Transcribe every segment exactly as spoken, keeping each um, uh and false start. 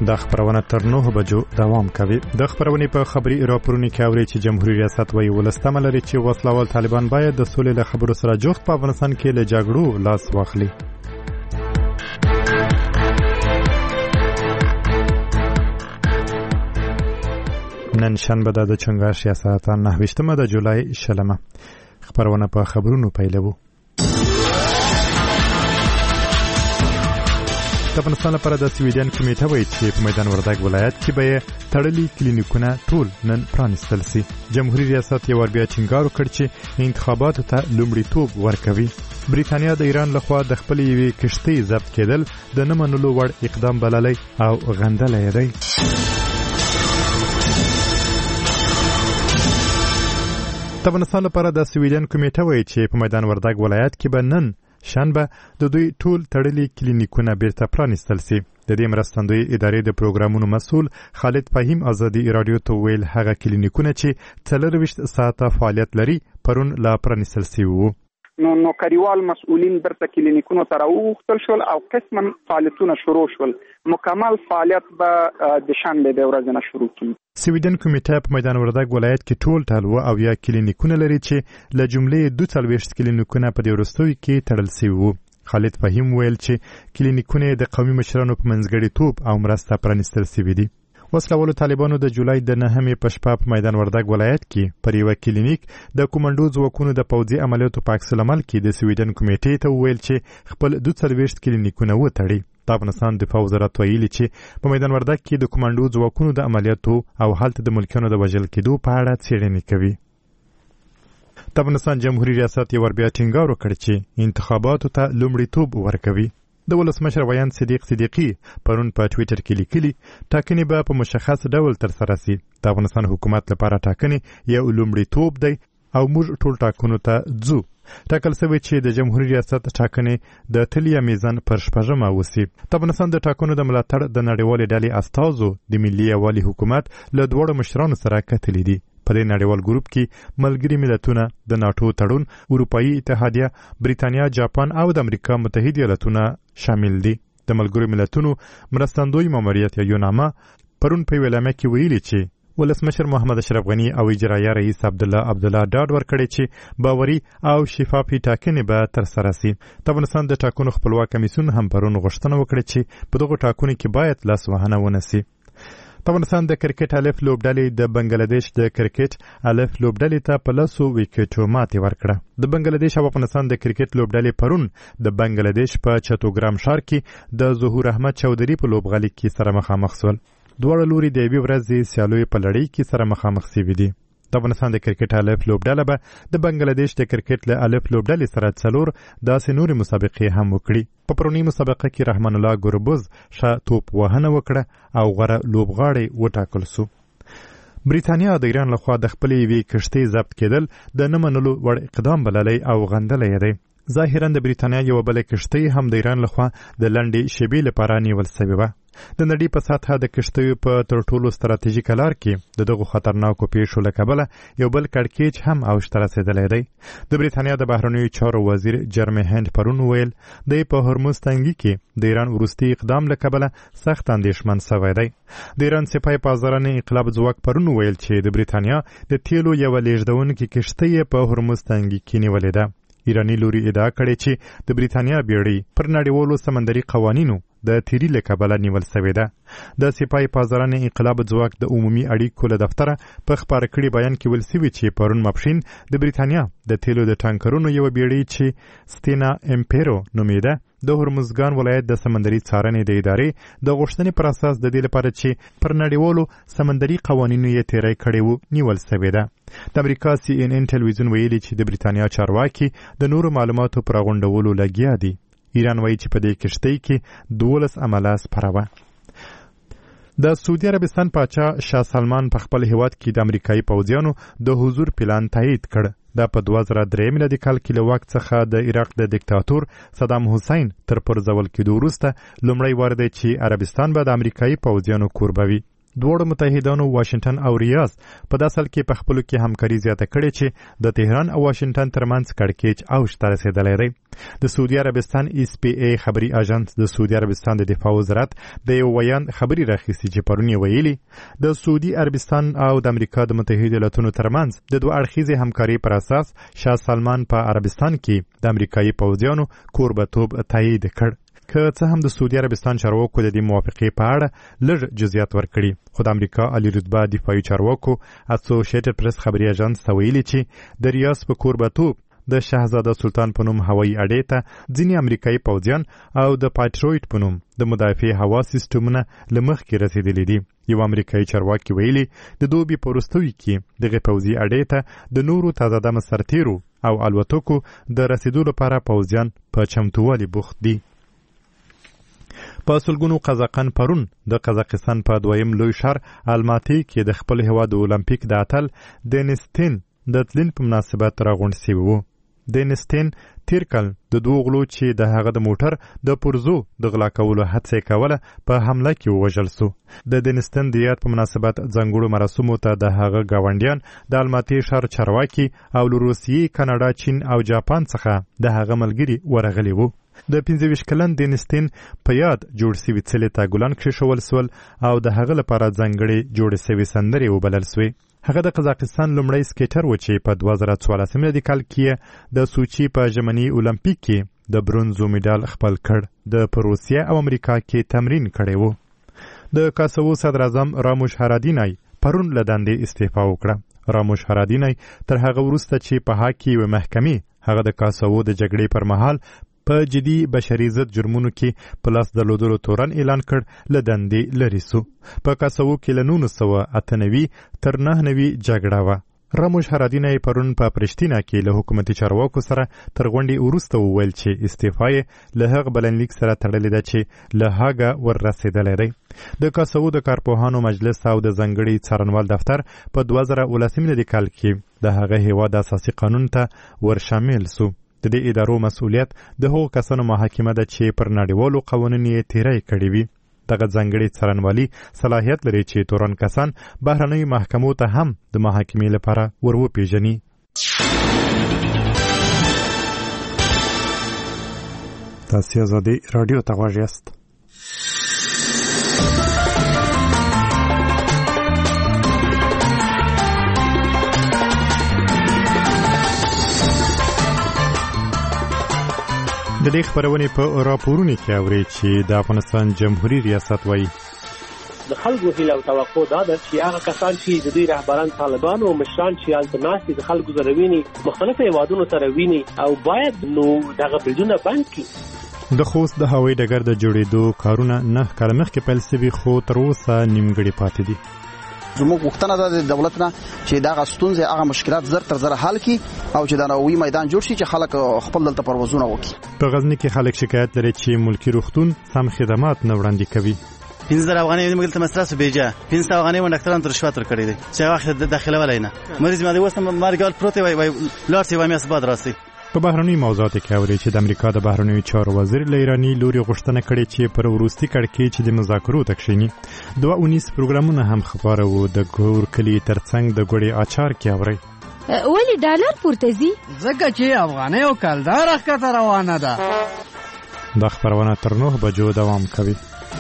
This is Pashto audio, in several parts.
د خبرونه تر نهه بجو دوام کوي. د خبرونې په خبري راپورونو کې اوري چې جمهوریت ریاست وايي ولستمه لري چې وسلوال طالبان باید د سولې له خبرو سره جوخت په افغانستان کې له جګړو لاس واخلي. نن شنبه د چنګار سیاست نه وشتمه د جولای شلمه. خبرونه په خبرونو پیلوو. د افغانستان لپاره د سویډن کمیټه وایي چې په میدان وردګ ولایت کې به تړلي کلینیکونه ټول نن پرانیستل شي. جمهوریت ریاست یو بیا ټینګار وکړ چې انتخاباتو ته لومړیتوب ورکوي. بریتانیا د ایران لخوا د خپل یوې کشتۍ ضبط کېدل د نه منلو وړ اقدام بللی او غندلی دی. د افغانستان لپاره د سویډن کمیټه وایي چې په میدان وردګ ولایت کې به نن شنبه د دوی ټول تړلي کلینیکونه بیرته پرانیستل شي. د دې مرستندوی ادارې د پروګرامونو مسؤل خالد فهیم ازادي رادیو ته ویل هغه کلینیکونه چې څلرویشت ساعته فعالیت لري پرون لا پرانیستل شوي وو. نو نوکریوال مسؤلین برته کلینیکونو ته راوغوښتل شول او قسما فعالیتونه شروع شول. مکمل فعالیت به د شنبه د ورځې نه شروع کیږي. سویډن کمیټه په میدان وردګ ولایت کې ټول ټال او یا کلینیکونه لري چې له جملې دوه څلوېښت کلینیکونه په دې وروستیو کې تړل شوي وو. خالد فهیم ویل چې کلینیکونه د قومي مشرانو په منځګړیتوب او مرسته پرانیستل شوي دي. وسلوالو طالبانو د جولای د نهمې په شپه په میدان وردګ ولایت کې پر یوه کلینیک د کومنډو ځواکونو د پوځي عملیاتو په عکس العمل کې د سویډن کمیټې ته وویل چې خپل دوه څلوېښت کلینیکونه وتړي. د افغانستان دفاع وزارت ویلي چې په میدان وردګ کې د کومنډو ځواکونو د عملیاتو او هلته د ملکیانو د وژل کېدو په اړه څېړنې کوي. د افغانستان جمهوریت ریاست یو بیا ټینګار وکړ چې انتخاباتو ته لومړیتوب ورکوي. د ولسمشر ویان صدیق صدیقی پرون په ټویټر کې لیکلي ټاکنې به په مشخص ډول ترسره شي. د افغانستان حکومت لپاره ټاکنې یو لومړیتوب دی او موږ ټول ټاکنو ته ځو. ټاکل شوی چې د جمهوریت ریاست ټاکنې د تلیا میزان پر شپږمه وشي. د افغانستان د ټاکنو د ملاتړ د نړیوالې ډلې استازو د ملي یووالي حکومت له دواړو مشرانو سره کتلي دي. په دې نړیوال ګروپ کې ملګري ملتونه، د ناټو تړون، اروپایي اتحادیه، بریتانیا، جاپان او د امریکا متحده ایالاتونه شامل دي. د ملګرو ملتونو مرستندوی ماموریت یا یوناما پرون په ویلامه کې ویلي چې ولسمشر محمد اشرف غنی او اجرایه رئیس عبدالله عبدالله ډاډ ورکړی چې باوري او شفافي ټاکنې به ترسره شي. د افغانستان د ټاکنو خپلواک کمیسیون هم پرون غوښتنه وکړه چې په دغو ټاکنو کې باید لاسوهنه ونه شي. په افغانستان د کرکټ الف لوبډلې د بنگلاديش د کرکټ الف لوبډلې ته په لسو ویکټو ماتې ورکړه. د بنگلاديش او افغانستان د کرکټ لوبډلې پرون د بنگلاديش په چتوګرام ښار کې د ظهور احمد چودري په لوبغالي کې سره مخامخ شول. دواړه لوري د یوې ورځې سیالیو په لړۍ کې سره مخامخ شوي دي. د افغانستان د کرکټ الف لوبډله به د بنگلاديش د کرکټ له الف لوبډلې سره څلور داسې نورې مسابقې هم وکړي. په پرونی مسابقه کې رحمان الله ګربوز ښه توپ وهنه وکړه او غوره لوبغاړی وټاکل شو. بریتانیا د ایران لخوا د خپلې یوې کشتۍ ضبط کېدل د نه منلو وړ اقدام بللی او غندلی دی. ظاهرا د بریتانیا یوه بله کشتۍ هم د ایران لخوا د لنډې شیبې لپاره نیول شوې وه. د نړۍ په سطحه د کشتیو په تر ټولو ستراتیژیک لار کې د دغو خطرناکو پیښو له کبله یو بل کړکېچ هم اوج ته رسېدلی دی. د بریتانیا د بهرنیو چارو وزیر جرمی هند پرون ویل دی په هرمز تنګي کې د ایران وروستي اقدام له کبله سخت اندېښمن شوی دی. د ایران سپاه پاسدارانو انقلاب ځواک پرون ویل چې د بریتانیا د تیلو یوه لیږدونکې کشتۍ په هرمز تنګي کې نیولې ده. ایرانی لوري ادعا کړې چې د بریتانیا بیړۍ پر نړیوالو سمندري قوانینو د تیری له کبله نیول شوې ده. د سپاه پاسدارانو انقلاب ځواک د عمومي اړیکو له دفتره په خپاره کړي بیان کې ویل شوي چې پرون ماپښین د بریتانیا د تیلو د ټانکرونو یوه بیړۍ چې ستینا امپیرو نومېده د هرمزګان ولایت د سمندري څارنې د ادارې د غوښتنې پر اساس د دې لپاره چې پر نړیوالو سمندري قوانینو یې تیری کړی وو نیول شوې ده. د امریکا سی ان ان ټلویزیون ویلي چې د بریتانیا چارواکي د نورو معلوماتو پر غونډولو لګیا دي. ایران وایي چې په دې کشتۍ کې دولس عمله سپاره وه. د سعودي عربستان پاچا شاه سلمان په خپل هیواد کې د امریکایي پوځیانو د حضور پلان تایید کړ. دا په دوه زره درې میلادي کال کې له واک څخه د عراق د دیکتاتور صدام حسین تر پرځول کېدو وروسته لومړی وار دی چې عربستان به د امریکایي پوځیانو کوربه وي. دواړو متحدانو واشنگټن او ریاض په داسل کې په خپلو کې همکاري زیاته کړې چې د تهران او واشنگټن ترمنځ کړکېچ اوج ته رسېدلی دی. د سعودي عربستان ایس پی ای خبري اژانس د سعودي عربستان د دفاع وزارت د یو ویان خبري راخیستي چې پرون یې ویلي د سعودي عربستان او د امریکا د متحده ایالاتونو ترمنځ د دوه اړخیزې همکاري پر اساس شاه سلمان په عربستان کې د امریکایي پوځیانو کوربتوب تایید کړ. که څه هم د سعودي عربستان چارواکو د دې موافقې په اړه لږ جزئیات ورکړي، خو د امریکا عالی رتبه دفاعي چارواکو اسوسییټډ پریس خبري اژانس ته ویلي چې د ریاض په کوربتوب د شاهزاده سلطان په نوم هوایي اډې ته ځینې امریکایي پوځیان او د پاټرویټ په نوم د مدافع هوا سیستمونه له مخکې رسېدلي دي. یو امریکایي چارواکي ویلي د دوبي په وروستیو کې دغه پوځي اډې ته د نورو تازه دمه سرتیرو او الوتکو د رسېدو لپاره پوځیان په چمتووالي بوخت دي. په سلګونو قزاقان پرون د قزاقستان په دویم لوی ښار الماتي کې د خپل هېواد د اولمپیک د اتل دینستین د تلین په مناسبت راغونډ شوي وو. دینستین تیر کال د دوه غلو چې د هغه د موټر د پرزو د غلا کولو هڅه کوله په حمله کې ووژل سو. د دینستین د یاد په مناسبت ځانګړو مراسمو ته د هغه گاونډیان د الماتي ښار چارواکي او له روسیې، کاناډا، چین او جاپان څخه د هغه ملګري ورغلي وو. د پنځه ویشت کلن دینستین په یاد جوړ سوي څلې ته ګلان کښېښول سول او د هغه لپاره ځانګړې جوړې سوي سندرې وبلل سوې. هغه د قزاقستان لومړی سکیټر و چې په دوه زره څوارلسم کال کې د سوچي په ژمني اولمپیک کې د برونزو میډال خپل کړ. د په روسیه او امریکا کې تمرین کړی و. د کاسوو صدر اعظم راموش هرادینای پرون له دندې استعفا وکړه. راموش هرادینای تر هغه وروسته چې په حق کې یوې محکمې هغه د کاسوو د جګړې پر مهال په جدي بشري ضد جرمونو کې په لاس درلودلو تورن اعلان کړ له دندې لرې سو. په کاسوو کې له نولس سوه اته نوي تر نهه نوي جګړه وه. راموش هرادینای پرون په پرشتینا کې له حکومتي چارواکو سره تر غونډې وروسته وویل چې استعفا یې له هغه بلنلیک سره تړلې ده چې له هاګه ور رسېدلی دی. د کاسوو د کارپوهانو مجلس او د ځانګړي څارنوال دفتر په دوه زره اوولسم کال کې د هغه هېواد اساسي قانون ته ور شامل سو. د دې ادارو مسؤلیت د هغو کسانو محاکمه ده چې پر نړیوالو قوانینو یې تیری کړی وي. دغه ځانګړي څارنوالي صلاحیت لري چې تورن کسان بهرنیو محکمو ته هم د محاکمې لپاره ور وپېژني. تاسې ازادي راډیو ته غوږ یاست. د دې خبرونې په راپورونو کې اوري چې د افغانستان جمهوریت ریاست وایي د خلکو هیله او توقع دا ده چې هغه کسان چې د دوی رهبران طالبان او مشران چې هلته ناست دي د خلکو سره ویني، مختلفو هېوادونو سره ویني او باید نو دغه بریدونه بند کړي. د خوست د هوایي ډګر د جوړېدو کارونه نه کاله مخکې پیل سوي خو تر اوسه نیمګړي پاتې دي. زموږ غوښتنه ده د دولت نه چې دغه ستونزې هغه مشکلات زر تر زر حل کړي او چې دا نوې میدان جوړ شي چې خلک خپل دلته پروازونه وکړي. په غزني کې خلک شکایت لري چې ملکی روغتون سم خدمات نه وړاندې کوي. پنځه زره افغانۍ موږ ته مصرف بیجا پنځه سوه افغانۍ مونږ ډاکټرانو ته رشوت ورکړی دی چې هغه وخت داخله ولای نه مریض ماده وسم مارګال پروت وای وای لاړ سی وای مې اسباد راسي. په بهرنیو موضوعاتو کې اوري چې د امریکا د بهرنیو چارو وزیر له ایراني لوري غوښتنه کړې چې پر وروستي کړکېچ د مذاکرو ته کښیني. دوه اونیس پروګرامونه هم خبره وو. د ګور کلي ترڅنګ د ګوړې اچار کې اوري ولی ډالر پورته ځي ځکه چې افغانۍ او کلدار ښکته روانه ده. دا خبرونه تر نهه بجو دوام کوي.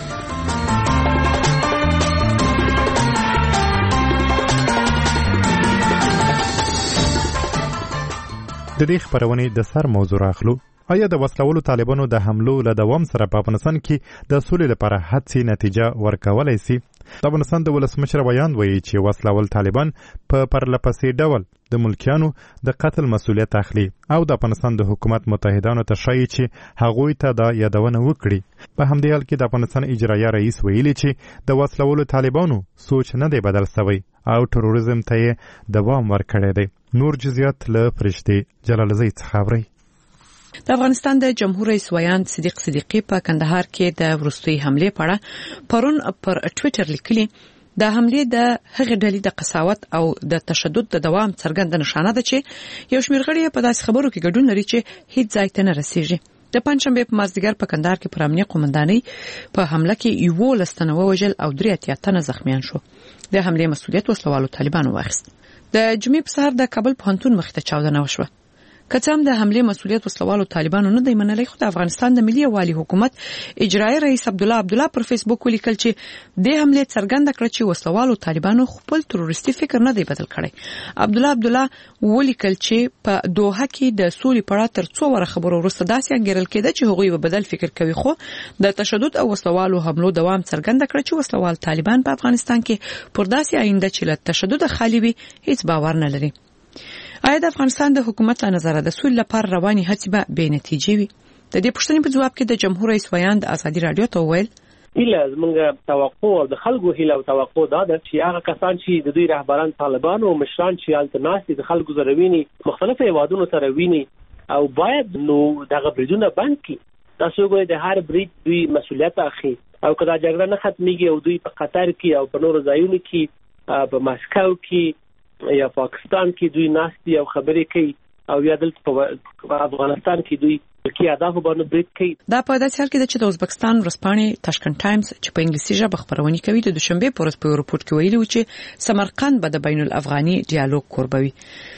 د دې خبرونې د سر موضوع راخلو. آیا د وسلوالو طالبانو د حملو له دوام سره په افغانستان کې د سولې لپاره هڅې نتیجه ورکولی سي؟ د افغانستان د ولسمشر ویاند وایي چې وسلوال طالبان په پرلپسې ډول د ملکیانو د قتل مسؤلیت اخلي او د افغانستان د حکومت متحدانو ته ښایي چې هغوی ته دا یادونه وکړي. په همدې حال کې د افغانستان اجرایه رئیس ویلي چې د وسلوالو طالبانو سوچ نه دی بدل سوی او تروریزم ته یې دوام ورکړی دی. نور جزئیات له فرشتې جلالزی څخه اورئ. د افغانستان د جمهور رئیس ویاند صدیق صدیقی په کندهار کې د وروستۍ حملې په اړه پرون پر ټویټر لیکلي د حملې د هغې ډلې د قساوت او د تشدد د دوام څرګنده نښانه ده چې یو شمېر غړي په داسې خبرو کې ګډون لري چې هیڅ ځای ته نه رسیږي. د پنځشنبه په مازدیګر په کندهار کې پر امنیه قومندانۍ په حمله کې یو لستنه وژل او درې اتیا تنه زخمیان شو. د حمله مسؤلیت وسلوالو طالبانو واخیست. د جمعې په سهار د کابل پوهنتون مخ ته چاودنه وشوه. کڅام د حمله مسؤلیت وسلوالو طالبانو نه دی منلای، خو د افغانستان د ملي والي حکومت اجرایی رئیس عبد الله عبد الله پر فیسبوک ولیکل چې د حمله څرګنده کړ چې وسلوالو طالبانو خپل تروریستي فکر نه دی بدل کړی. عبد الله عبد الله ولیکل چې په دوحه کې د سولې پړه تر څو ور خبرو وروسته داسې انګیرل کېده چې هغوی به بدل فکر کوي، خو د تشدد او وسلوالو حملو دوام څرګنده کړ چې وسلوال طالبان په افغانستان کې پر داسې آینده چې له تشدد خالی وي هیڅ باور نه لري. آیا د افغانستان د حکومت له نظره د سولې لپاره رواني هڅې به بې نتیجې وي؟ د دې پوښتنې په جواب کې د جمهور رئیس ویاند ازادي رادیو ته وویل هیله زمونږ توقع او د خلکو هیله او توقع دا ده چې هغه کسان چې د دوی رهبران طالبان او مشران چې هلته ناست دي د خلکو سره ویني، مختلفو هیوادونو سره ویني او باید نو دغه بریدونه بند کړي. تاسو ګورئ د هر برید دوی مسؤلیت اخلي او کله جګړه نه ختميږي او دوی په قطر کې او په نورو ځایونو کې په ماسکو کې یا پاکستان کې دوی ناشتي او خبرې کوي او یا دلته په افغانستان کې دوی کې اهداف باندې برید کوي. دا په داسې حال کې چې د ازبکستان ورځپاڼې تاشکند ټایمز چې په انګلیسي ژبه خبرونه کوي د دوشنبه په ورځ په رپورت کې ویلي و چې سمرقند به د بین الافغاني ډیالوګ کوربوي.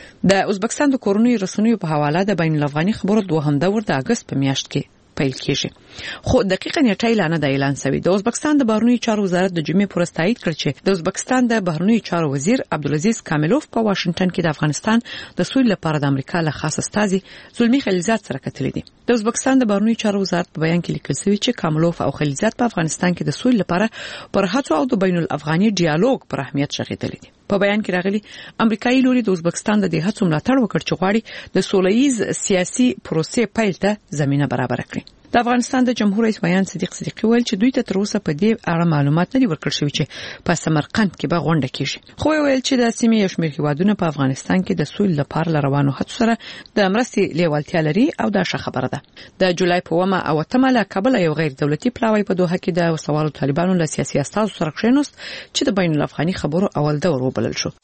د ازبکستان د کورونی رسنیو په حواله د بین الافغاني خبرو دوهم دور د اگست په میاشت کې پیل کیږي، خو دقیقاً نیټه اعلان نه دی اعلان شوی. د ازبکستان د بهرنیو چارو وزارت د جمعې پر ورځ تایید کړ چې د ازبکستان د بهرنیو چارو وزیر عبدالعزیز کاملوف په واشنگټن کې د افغانستان د سولې لپاره د امریکا له خاص استازي زلمی خلیلزاد سره کتلې دي. د ازبکستان د بهرنیو چارو وزارت په بیان کې لیکل شوی چې کاملوف او خلیلزاد په افغانستان کې د سولې لپاره پر هڅو او د بین الافغاني ډیالوګ پر اهمیت شغېدلې دي. په بیان کې راغلي امریکایي لوري د ازبکستان د دې هڅو ملاتړ وکړ چې غواړي د سولهییز سیاسي پروسې پیل ته زمينه برابر کړي. د افغانستان د جمهور رئیس ویاند صدیق صدیقی ویل چې دوی ته تر اوسه په دې اړه معلومات نه دي ورکړل شوي چې په سمرقند کې به غونډه کیږي، خو ویل چې د سیمې یو شمېر هیوادونه په افغانستان کې د سولې لپاره روانو هڅو سره د مرستې لیوالتیا لري او دا ښه خبره ده. د جولای په اومه او اتمه له کابل یو غیر دولتي پلاوی په دوحه کې د وسوالو طالبانو له سیاسي استازو سره کښېناست چې د بین الافغاني خبرو اول دور وبلل شو.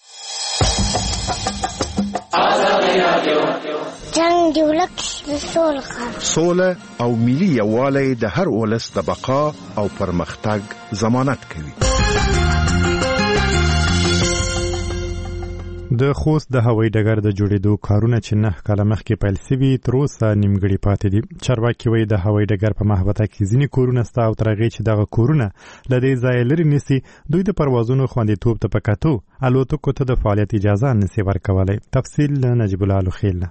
جنگ دی ولک د سوله سوله او ملي یووالی د هر ولس د بقا او پرمختګ ضمانت کوي. د خوست د هوایي ډګر د جوړېدو کارونه چې نه کاله مخکې پیل شوي تر اوسه نیمګړي پاتې دي. چارواکي وایي د هوایي ډګر په محوطه کې ځینې کورونه شته او تر هغې چې دغه کورونه له دې ځایه لرې نیسي دوی د پروازونو خوندیتوب ته په کتو الوتکو ته د فعالیت اجازه نشي ورکولی. تفصیل نجیب الله الخیل.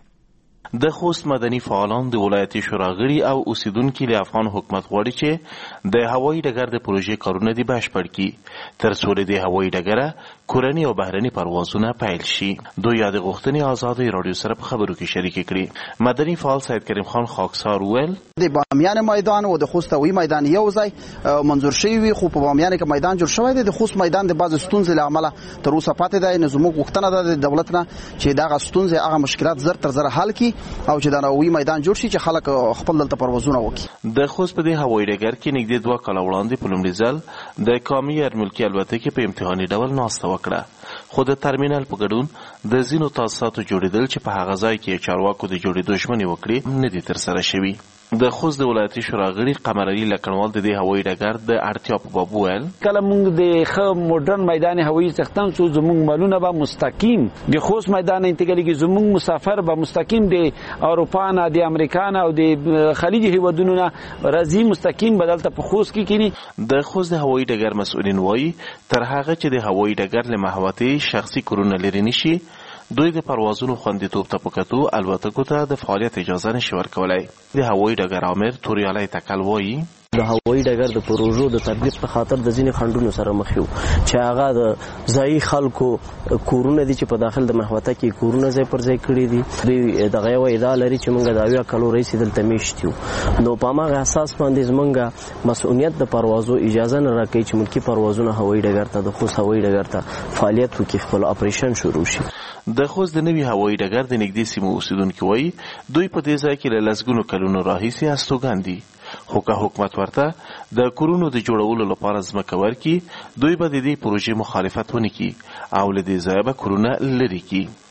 د خوست مدني فعالان د ولایتي شورا غړي او اوسیدونکو له افغان حکومت غواړي چې د هوایي ډګر د پروژې کارونه دی بشپړ کړي تر څو د هوایي ډګر کورنی او بهرني پروازونه پیل شي. دوی د غوښتنې آزادي رادیو سره په خبرو کې شریک کړي. مدني فعال سید کریم خان خاکسار ویل د بامیان میدان او د خوست هوایي میدان یو ځای منظور شوی وي، خو په بامیان کې میدان جوړ شوی دی. د خوست میدان د بعض ستونزې له امله تر اوسه پاتې دی. نظم غوښتنه ده د دولت نه چې دا ستونزې هغه مشکلات زر تر زر حل کړي او چې دا هوایي میدان جوړ شي چې خلک خپل دلته پروازونه وکړي. د خوست په دې هوایي ډګر کې نږدې دوه کاله وړاندې په لومړي ځل د قومي ارملکي الوتکې په امتحاني ډول ناسته وکړه، خو د ترمینل په ګډون د ځینو تاسیساتو جوړېدل چې په هغه ځای کې چارواکو د جوړېدو ژمنې وکړې نه دي ترسره شوي. د خوست د ولایتي شورا غړي قمر علي لکړوال د دې هوایي ډګر د اړتیا په باب وویل کله موږ د ښه موډرن میدان هوایي څښتن څو زموږ مالونه به مستقیم د خوست میدان انتقالېږي، زموږ مسافر به مستقیم د اروپا نه د امریکا نه او د خلیج هیوادونو نه راځي، مستقیم به دلته په خوست کې کینی. د خوست د هوایي ډګر مسؤلین وایي تر هغه چې د هوایي ډګر له محوطې شخصي کورونه لرې نشي دوی د پروازونو خوندیتوب ته په کتو الوتکو ته د فعالیت اجازه نشي ورکولی. د هوایي ډګر امیر توریالی تکل وایي د هوایي ډګر د پروژو د تطبیق په خاطر د ځینې خنډونو سره مخ یو چې هغه د ځایي خلکو کورونه دي چې په داخل د محوطه کې کورونه ځای پر ځای کړي دي. دوی دغه یو ادعا لري چې موږ د اویا کالو رئیس دلته میشت یو، نو په هماغه اساس باندې زموږ مسؤلیت د پروازو اجازه نه راکوي چې ملکي پروازونه هوایي ډګر ته د خوست هوایي ډګر ته فعالیت وکړي، خپل اپریشن شروع شي. د خوست د نوي هوایي ډګر د نږدې سیمو اوسیدونکي وایي دوی په دې ځای کې له لسګونو کلونو راهیسې استوګن دي، خو که حکومت ورته د کورونو د جوړولو لپاره ځمکه ورکړي دوی به د دې پروژې مخالفت ونه کړي او له دې ځایه به کورونه لرې کړي.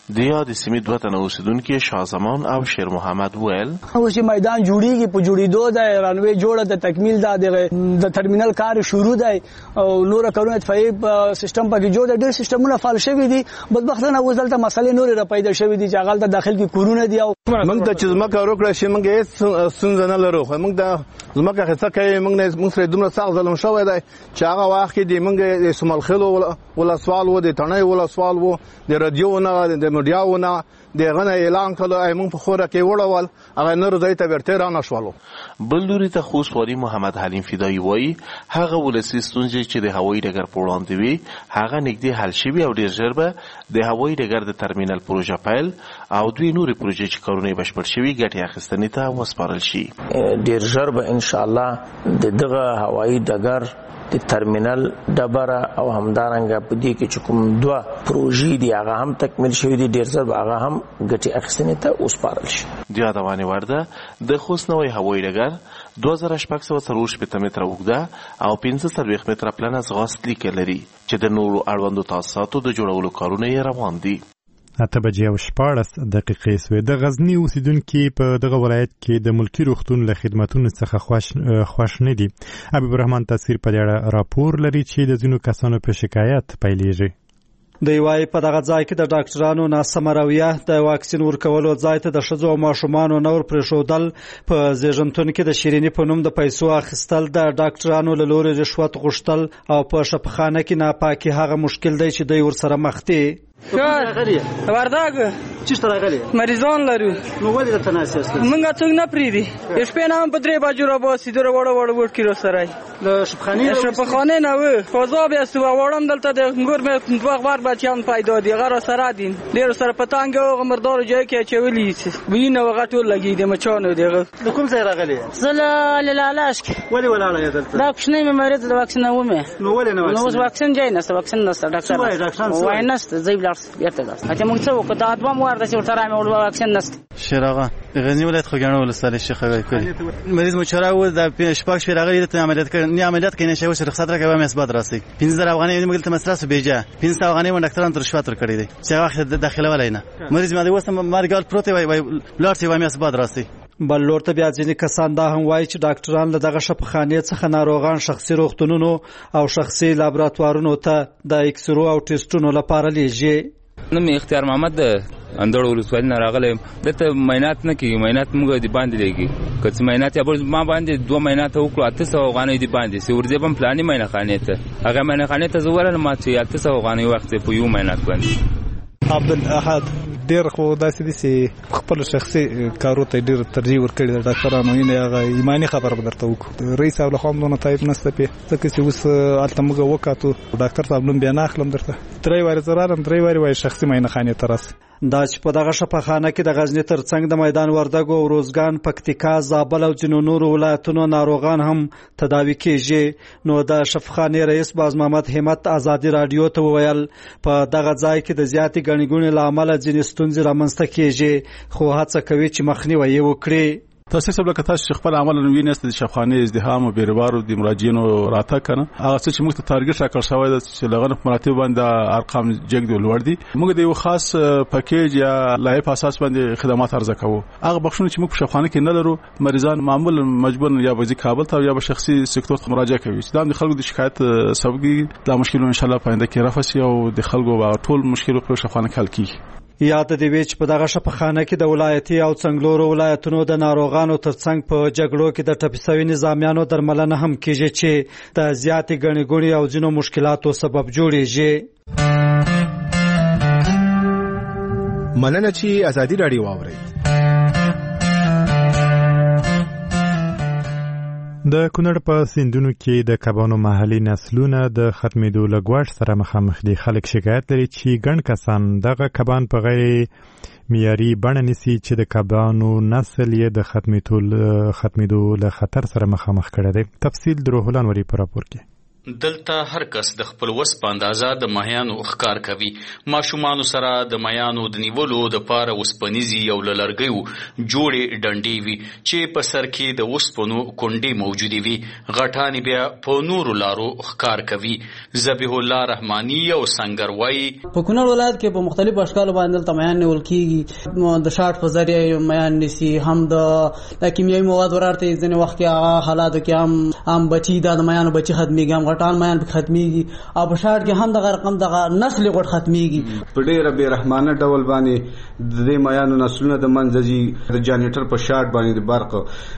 د یاد سیمې دوه تنه اوسیدونکي شاه زمان او شیر محمد ویل اوس میدان جوړیږي په جوړېدو دی رنوې جوړه د تکمیل دا د ترمینل کار شروع دی او نور کارونه اتفاقي سیستم پکې جوړ دی ډېر سیستمونه فعال شوي دي بدبختانه اوس دلته مسلې نورې را پیدا شوي دي چې هغه دلته داخل کې کورونه دي او موږ ته چې ځمکه وکړه چې موږ هېڅ ستونزه نه لرو خو موږ د ځمکه اخیسته کوي موږ موږ سره دومره سخت ظلم شوی دی چې هغه وخت کې د موږ د سملخیلو ولسوال و د تڼۍ ولسوال و د رادیو نه د میډیاو نه دغه نه اعلان کړو موږ په خوره کې وړول هغه نور ځای ته ورته را نشولو. بل لوري ته خوست والي محمد حلیم فدایي وایي هغه ولسي ستونزې چې د هوایي ډګر په وړاندې وي هغه نږدې حل شوي او ډېر ژر به د هوایي ډګر د ترمینل پروژه پیل او دوی نورې پروژې چې کارونه یې بشپړ شوي ګټې اخیستنې ته وسپارل شي. ډېر ژر به انشاءالله د دغه هوایي ډګر د ترمینل ډبره او همدارنګه په دې کې چې کوم دوه پروژې دي هغه هم تکمیل شوي دي ډېر ژر به هغه هم ګټې اخیستنې ته وسپارل شي. د یادونې وړ ده د خوست نوی هوایي ډګر دوه زره شپږ سوه څلور شپېته متره اوږده او پنځه څلوېښت متره پلنه ځغاست لیکه لري چې د نورو اړوندو تاسیساتو د جوړولو کارونه یې روان دي. اته بجې او شپاړس دقیقې سوې. د غزني اوسیدونکي په دغه ولایت کې د ملکي روغتون له خدماتونو څخه خوښ نه دي. حبیب الرحمن تصویر په دې اړه راپور لري چې د ځینو کسانو په شکایت پیلېږي. د وای په دغه ځای کې د ډاکټرانو ناسمه رویه د واکسین ورکولو ځای ته د ښځو او ماشومانو نور پرېښودل په زیږنتون کې د شیریني په نوم د پیسو اخیستل د ډاکټرانو له لوري رشوت غوښتل او په شفاخانه کې ناپاکي هغه مشکل دی چې دوی ورسره مخ دي. ورداګ چیرته راغلی مریضان لرو نو ولې درته ناست یاست؟ موږ څوک نه پرېږدي د شپې نه هم په درې بجو راباسي دومره وړه وړه وټکي راسره له شفاخانې شفاخانې نه و فضا بیا سو وړم دلته د نګور مې دوه غبر بچیان پیدا دي هغه راسره دي ډېر سره پتنګ او مردار جای کې اچولي وینه هغه ټول لګي د مچانو دغه. د کوم ځای راغلی؟ زه له لالاش کې. ولې ولاړه یې دلته؟ دا کوچنی مې مریض د واکسین نه ومه نو ولې نه واکسین؟ نو واکسین جای نه واکسین نه ډاکټر وای ډاکټر وای نه زی بلارس بیرته ګاس اته موږ څه وکړو دا دوه مو ورته ورته راځي او واکسین نست. شراغه غزنی ولایت خوګانو ولسوالۍ شیخ وای کړی مریض مو چرای و د شپږ شپې راغلی ته عملیات کړ نه عملیات کینې شوی چې رخصت راکوي مې اثبات راسي پنځه زره افغانۍ موږ ته مصرف بیجا پنځه سوه افغانۍ موږ ډاکټرانو تر رشوت ورکړی دی چې هغه وخت داخله ولای نه مریض مې وسم مارګال پروت وای وای لارسي وای مې اثبات راسي. بل لور ته بیا ځینې کسان دا هم وایي چې ډاکټران له دغه شفاخانې څخه ناروغان شخصي روغتونونو او شخصي لابراتوارونو ته د ایکسرو او ټیسټونو لپاره لیږي. نو می اختیار محمد اندړ ولسوالۍ نه راغلی دته مینات نه کیږي مینات موږ دی باندې لګي کڅ مینات یا ما باندې دوه مینات وکړو اته سوه افغانۍ دی باندې سی ورځې بم پلاني مینه خانې ته هغه مینه خانې ته زوړل ما چې اته سوه افغانۍ وخت په یو مینات باندې. عبد الاحد ډیر خو داسې دي چې خپل شخصي کارو ته ډیر ترجیح ورکړي د ډاکټرانو یې هغه ایمانی خبر بدرته وکړو رئیس صاحب له خام نو تایب نسته په ځکه چې اوس الته موږ وکاتو ډاکټر صاحب نوم بیا نه اخلم درته درې واره زرارم درې واره وای شخصي مینه خانه ترس. دا چې په دغه شفاخانه کې د غزنی ترڅنګ د میدان وردګو او روزګان پکتیکا زابل او ځینو نورو ولایتونو ناروغان هم تداوي کیږي. نو د شفاخانې رئیس باز محمد همت ازادي رادیو ته وویل په دغه ځای کې د زیاتې ګڼې ګوڼې له امله ځینې ستونزې رامنځته کیږي خو هڅه کوي چې مخنیوی یې وکړي. تاسو سره لکه تاسو خپل عمل وینئ د شفاخانې ازدحام او بیروارو د مراجعینو راته کنه هغه څه چې موږ ته ټارګټ راکړ شوی د چې لغنه مراتب باندې ارقام جګ دی ولور دي موږ د یو خاص پکیج یا لایف اساس باندې خدمات عرضه کوو. هغه بخښنه چې موږ په شفاخانه کې نه لرو مریضان معمولا مجبور یا به کابل ته یا به شخصي سکتور ته مراجعه کوي دا د خلکو د شکایت سبب دا مشکل ان شاء الله پاینده کې رفع شي او د خلکو ټول مشکل په شفاخانه کې حل کیږي. یاد دی وی چې په دغه شفاخانه کې د ولایتي او څنګلورو ولایتونو د ناروغانو ترڅنګ په جګړو کې د ټپي شوي نظامیانو درملنه هم کیږي چې د زیاتې ګڼې ګوڼې او ځینو مشکلاتو سبب جوړیږي. مننه چې ازادي راډیو واورئ. د کونړ په سیندونو کې د کبانو محلي نسلونه د ختمېدو له ګواښ سره مخامخ دي. خلک شکایت لري چې ګڼ کسان دغه کبان په غیر معیاري بڼه نیسي چې د کبانو نسل یې د ختمېدو ختمېدو له خطر سره مخامخ کړی دی. تفصیل د روح الانوري په راپور کې. دلته هر کس د خپل وس په اندازه د ماهیانو ښکار کوي. ماشومانو سره د ماهیانو د نیولو د پاره وسپنیزي او لرګیو جوړې ډنډې وي چې په سر کې د وسپنو کونډې موجودې وي. غټانې بیا په نورو لارو ښکار کوي. ذبیح الله رحماني او سنگر وایي په کونړ ولایت کې په مختلفو اشکالو باندې دلته ماهیان نیول کېږي. د شاټ په ذریعه ماهیان نیسي، هم د کیمیاوي مواد ورارته ځینې وخت کې هغه حالاتو کې هم هم بچي دا د ماهیانو بچي ختمېږي، هم غټان ماهیان پکې ختمېږي، او په شاټ کې هم دغه رقم دغه نسل غټ ختمېږي. په ډېره بې رحمانه ډول باندې د دې ماهیانو نسلونه د منځه ځي. د جانیټر په شاټ باندې د برق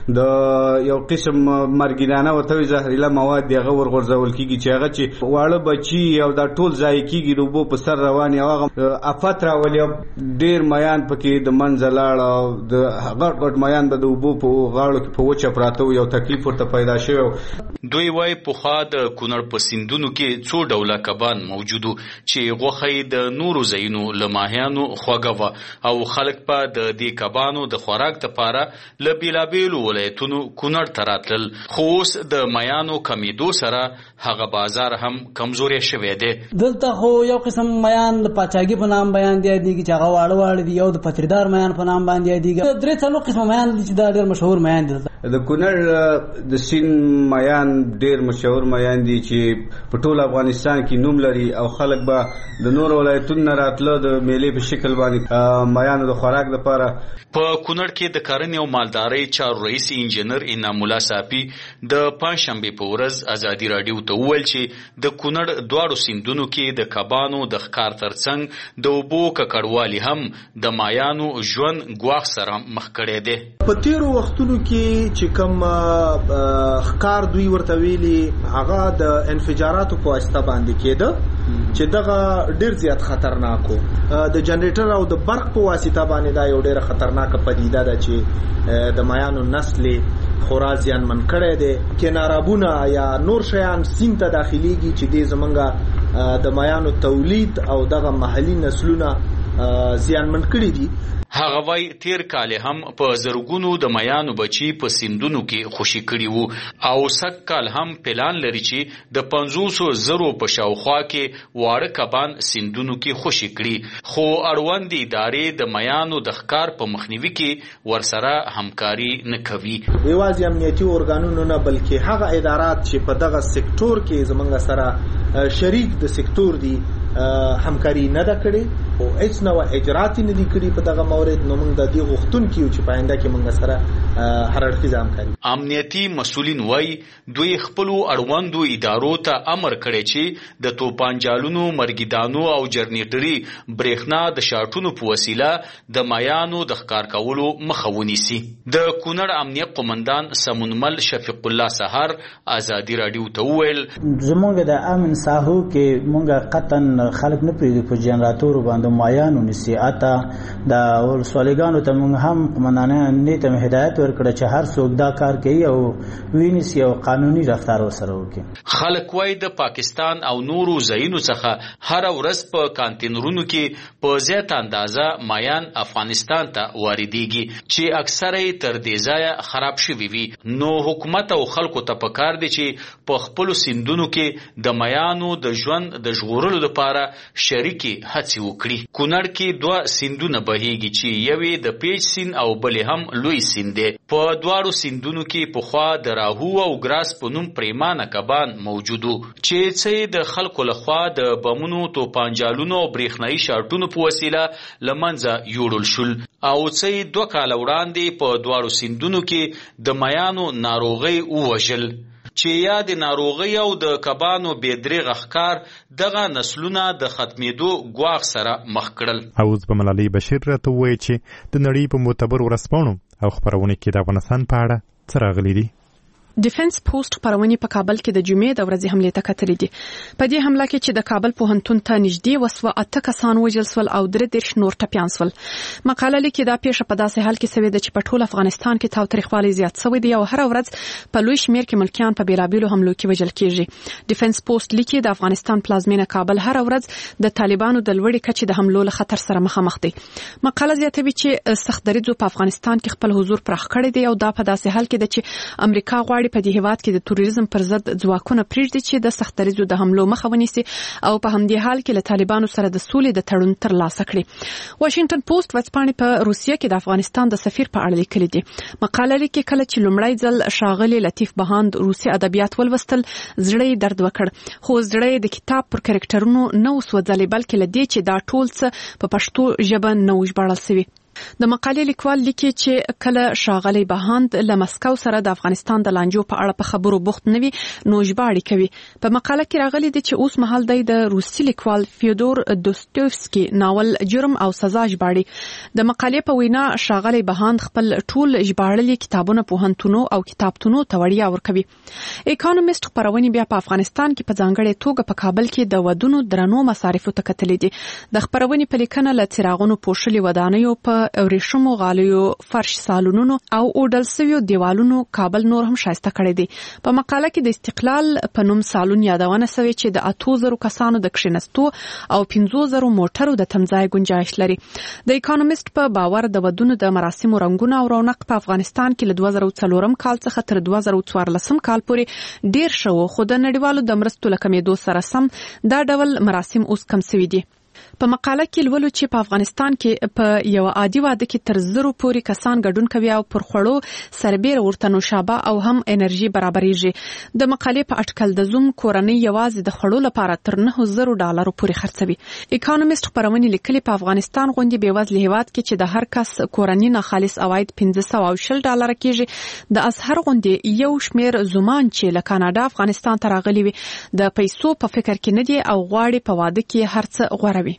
د یو قسم مرګینانه ورته وایي زهریله مواد دی هغه ورغورځول کېږي چې هغه چې واړه بچي او دا ټول ضایع کېږي، د اوبو په سر روان یو هغه افت راولي. ډېر ماهیان پکې د منځه لاړ او د غټ غټ ماهیان به د اوبو په غاړو کې په وچه پراته وو، یو تکلیف ورته پیدا شوی. دوی وایي پخوا د کونړ په سیندونو کې څو ډوله کبان موجودو چې غوښه یې د نورو ځایونو له ماهیانو خوږه وه او خلک په د دې کبانو د خوراک دپاره له بېلابېلو ولایتونو کونړ ته راتلل. خو اوس د ماهیانو کمېدو سره هغه بازار هم کمزوری شوی دی. دلته خو یو قسم ماهیان د پاچاګي په نام بیان دی یادېږي چې هغه واړه واړه دي، یو د پتریدار ماهیان په نام باندې یادېږي. درې څلور قسمه ماهیان دي چې دا ډېر مشهور ماهیان دي. د کونړ د سیند ماهیان ډېر مشهور ماهیان دي چې په ټول افغانستان کې نوم لري او خلک به د نورو ولایتونو نه راتله د میلې په شکل باندې ماهیانو د خوراک لپاره. په کونړ کې د کرنې او مالدارۍ چارو رئیس انجینر انعام الله صافي د پنجشنبې په ورځ ازادي راډیو ته وویل چې د کونړ دواړو سیندونو کې د کبانو د ښکار ترڅنګ د اوبو ککړوالي هم د ماهیانو ژوند ګواښ سره مخ کړی دی. په تیرو وختونو کې چې کوم ښکار دوی ورته ویلي هغه د انفجاراتو په واسطه باندې کېده چې دغه ډېر زیات خطرناک و. د جنریټر او د برق په واسطه باندې دا یو ډېره خطرناکه پدیده ده چې د ماهیانو نسل خورا زیانمن کړی دی. کینارابونه یا نور شیان سیند ته داخليږي چې دې زمونږ د ماهیانو تولید او دغه محلي نسلونه زیانمن کړي دي. هغه وای تیر کال هم په زرګونو د ماهیانو بچي په سیندونو کې خوشي کړي وو او سږ کال هم پلان لري چې د پنځوسو زرو په شاوخوا کې واړه کبان سیندونو کې خوشي کړي. خو اړوند ادارې د ماهیانو د ښکار په مخنیوي کې ورسره همکاري نه کوي. یوازې امنیتي ارګانونو نه بلکې هغه ادارات چې په دغه سکتور کې زمونږ سره شریک د سکتور دي همکاري نه ده کړې او هیڅ نوع اجرات نه دي کړي په دغه مورد. نو موږ د دې غوښتونکو یو چې په آینده کې موږ سره هر اړخیزه همکاري. امنیتي مسؤلین وایي دوی خپلو اړوندو ادارو ته امر کړی چې د توپانجالونو، مرګیدانو او جنریټري برېښنا د شاټونو په وسیله د ماهیانو د ښکار کولو مخه ونیسي. د کونړ امنیت قومندان سمونمل شفیق الله سهار ازادي راډیو ته وویل زموږ د امن ساحو کې موږ قطعا خلک نه پرېږدو په جنراتورو باندې ماهیان ونیسي. اته د ولسوالیګانو ته موږ هم قومندانانو ته هدایت ورکړه چې هر څوک دا کار کوي او وینیسي او قانوني رفتار ورسره وکړي. خلک وایي د پاکستان او نورو ځایونو څخه هر ورځ په کانتینرونو کې په زیات اندازه ماهیان افغانستان ته واردېږي چې اکثره یې تر دې ځایه خراب شوي وي. نو حکومت او خلکو ته پکار دی چې په خپلو سیندونو کې د ماهیانو د ژوند د ژغورلو لپاره شریکې هڅې وکړي. کونړ کې دوه سیندونه بهیږي چې یوې د پیج سیند او بلې هم لوی سیند دی. په دواړو سیندونو کې پخوا د راهو او ګراس په نوم پریمانه کبان موجودو چې څه د خلکو لخوا د بمونو، توپانجالونو او برېښنایي شاټونو په وسیله له منځه یوړل شول او څه دوه کاله وړاندې په دواړو سیندونو کې د ماهیانو ناروغۍ ووژل چې یا د ناروغۍ او د کبانو بېدریغه ښکار دغه نسلونه د ختمېدو ګواښ سره مخ کړل. اوس به ملالۍ بشیر راته ووایي چې د نړۍ په معتبرو ورځپاڼو او خپرونې کې د افغانستان په اړه څه راغلي دي. ډیفنس پوسټ خبرونه په کابل کې د جمعې د ورځې حمله ته کتلې دي. په دې حمله کې چې د کابل پوهنتون ته نږدې وسوه اته کسان وژل شول او درې دېرش نور ټپیان شول. مقاله لیکي دا پیښه په داسې حال کې شوې ده چې په ټول افغانستان کې تاوتریخوالی زیات شوی دی او هر ورځ په لوی شمېر کې ملکیان په بیلابېلو حملو کې وژل کېږي. ډیفنس پوسټ لیکي د افغانستان پلازمینه کابل هر ورځ د طالبانو د لوړې کچې د حملو له خطر سره مخامخ دی. مقاله زیاتوي چې سخت دریځو په افغانستان کې خپل حضور پراخ کړی دی او دا په داسې حال کې ده چې امریکا غواړي غواړي په دې هیواد کې د توریزم پر ضد ځواکونه پریږدي چې د سختریزو د حملو مخه ونیسي او په همدې حال کې له طالبانو سره د سولې د تړون ترلاسه کړي. واشنگټن پوسټ ورځپاڼې په روسیه کې د افغانستان د سفیر په اړه لیکلي دي. مقاله لیکي کله چې لومړی ځل شاغلي لطیف بهاند روسي ادبیات ولوستل زړه درد وکړ، خو زړه د کتاب پر کرکټرونو نو سوځلې بلکې لدې چې دا ټول څه په پښتو ژبه نو ژباړل شوی. د مقالې لیکوال لیکي چې کله شاغلي بهاند له مسکو سره د افغانستان د لانجو په اړه په خبرو بوخت نوي نو ژباړې کوي. په مقاله کې راغلي دي چې اوس مهال د روسي لیکوال فیودور دوستویفسکي ناول جرم او سزا ژباړي. د مقالې په وینا شاغلي بهاند خپل ټول ژباړلي کتابونه په هنتونو او کتابتونو ته وړیا ورکوي. اکونومیست خبرونه بیا په افغانستان کې په ځانګړې توګه په کابل کې د ودونو درنو مصارفو ته کتلې دي. د خبرونه په لیکنه له څراغونو پوښلي ودانیو په ورېښمو غالیو فرش سالونونو او اوډل سویو دیوالونو کابل نور هم شایسته کړی دی. په مقاله کې د استقلال په نوم سالون یادونه شوی چې د اتو زرو کسانو د کښینستو او پنځو زرو موټرو د تمځای گنجائش لري. د اکونومیست په باور د ودونو د مراسمو رنگونه او رونق په افغانستان کې له دوه زره څلورم کال څخه تر دوه زره څوارلسم کال پورې ډیر شو، خو د نړیوالو د مرستو له کمېدو سره سم دا ډول مراسم اوس کم شوي دي. په مقاله کې لولو چې په افغانستان کې په یو عادي واده کې تر زرو پورې کسان ګډون کوي او پر خوړو سربېره ورته نوشابه او هم انرژي برابرېږي. د مقالې په اټکل د زوم کورنۍ یوازې د خوړو لپاره تر نه زرو ډالرو پورې خرڅوي. اکونومیست خبرونه لیکلي په افغانستان غونډې بېوزله هیواد کې چې د هر کس کورنۍ نه خالص عواید پنځه سوه او شل ډالره کېږي. د ازهر غونډې یو شمېر زومان چې له کاناډا افغانستان ته راغلي وي د پیسو په فکر کې نه دي او غواړي په واده کې هر څه غوره وي.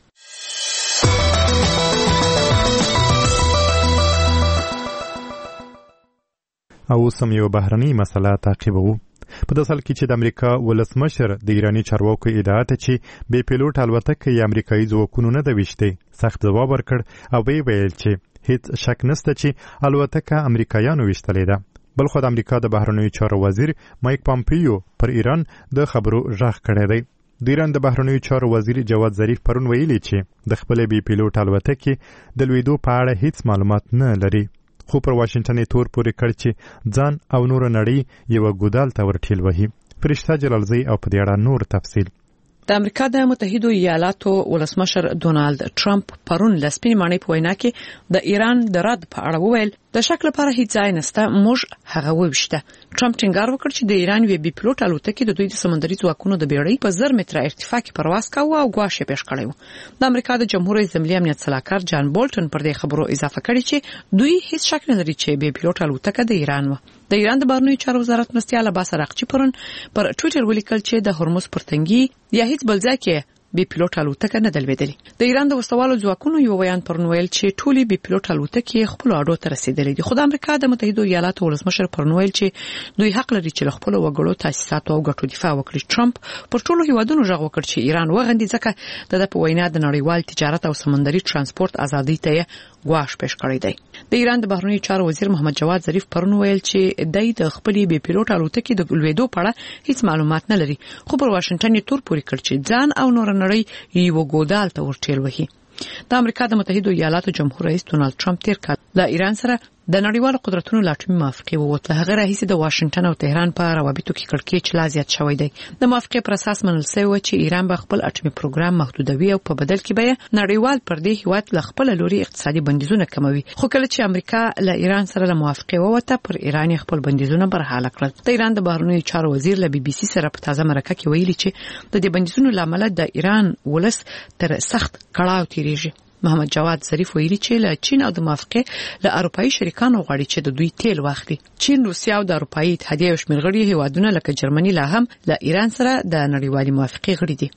او سم یو بهرنۍ مسله تعقیبوو. په داسې حال کې چې د امریکا ولسمشر د ایراني چارواکو ادعا ته چې بې پیلوټ الوتکه یې امریکایي ځواکونو نه ده ویشتې سخت ځواب ورکړ او ویې ویل چې هیڅ شک نشته چې الوتکه امریکایانو ویشتلې ده. بل خو د امریکا د بهرنیو چارو وزیر مایک پامپیو پر ایران د خبرو غږ کړی دی. د ایران د بهرنیو چارو وزیر جواد ظریف پرون ویلي چې د خپل بې پیلوټ الوتکې د لویدو په اړه هیڅ معلومات نه لري، خو پر واشنگټن یې تور پورې کړ چې ځان او نور نړۍ یو ګودال ته ورټیل وهي. فرشته جلالزی او په دې اړه نور تفصیل. د امریکا د متحدو ایالاتو ولسمشر ډونالد ټرمپ پرون د سپین ماڼۍ په وینا کې د ایران د رد په اړه وویل د شک لپاره هیڅ ځای نشته، موږ هغه وویشته. ټرمپ ټینګار وکړ چې د ایران وی بي پیلوټ الوتکې د دوی د سمندري ځواکونو د بیړۍ په زر متره ارتفاع کې پرواز کاوه او ګواښ یې پیښ کړی و. د امریکا د جمهور رئیس عملی امنیت سلاکار جان بولټن پر دې خبرو اضافه کړی چې دوی هیڅ شک نه لري چې بي پیلوټ الوتکه د ایران و. د ایران د بهرنیو چارو وزارت مرستیال عباس عراقچي پرون پر ټوئیټر ولیکل چې د هرمز پر تنګي یا هیڅ بل ځای کې بي پیلوټ الوتکه نه دلوېدلې. د ایران د وسوالو ځواکونو یو بیان پرون ویل چې ټولي بي پیلوټ الوتکې خپل اډو ته رسیدلې دي، خو د امریکا د متحدو ایالاتو ولسمشر پرون ویل چې دوی حق لري چې خپل وګړو تاسیساتو او ګټو دفاع وکړي. ټرمپ پر ټولو هیوادونو غږ وکړ چې ایران وغندي ځکه د په وینا د نړیوال تجارت او سمندري ترانسپورت ازادي ته ګواښ پیښ کړی دی. د ایران د بهرنیو چارو وزیر محمد جواد ظریف پرون ویل چې دای د خپل بي پیلوټ الوتکې د لویدو په اړه هیڅ معلومات نه لري، خو پر واشنگټن یې تور پورې کړ چې ځان او نور نړۍ یو ګودال ته ورټیل وهي. د امریکا د متحدو ایالاتو جمهور رئیس ډونالد ټرمپ تیر کال د ایران سره د نړیوالو قدرتونو لاټمي موافقه ووته. هغه راهیسې د واشنگټن او تهران په روابطو کې کړکېچ لا زیات شوی دی. د موافقه پر اساس منل شوی و چې ایران به خپل اټومي پروګرام محدودوي او په بدل کې به نړیوال پر دې هیواد ل خپل لوري اقتصادي بندیزونه کموي. خو کله چې امریکا له ایران سره له موافقه ووته پر ایران خپل بندیزونه برحاله کړل. د ایران د بهرنیو چارو وزیر له بي بي سي سره په تازه مرکه کې ویلي چې د دې بندیزونو لامل د ایران ولس تر سخت کړهو تیریږي. محمد جواد ظریف ویلي چې له چین او د موافقه له اروپאי شریکانو غواړي چې د دوی تیل واخلي. چین، روسیا او د اروپאי اتحادیه او شمېر غړي هیوادونه لکه جرمني لا هم له ایران سره د نړیوالې موافقه غړي دي.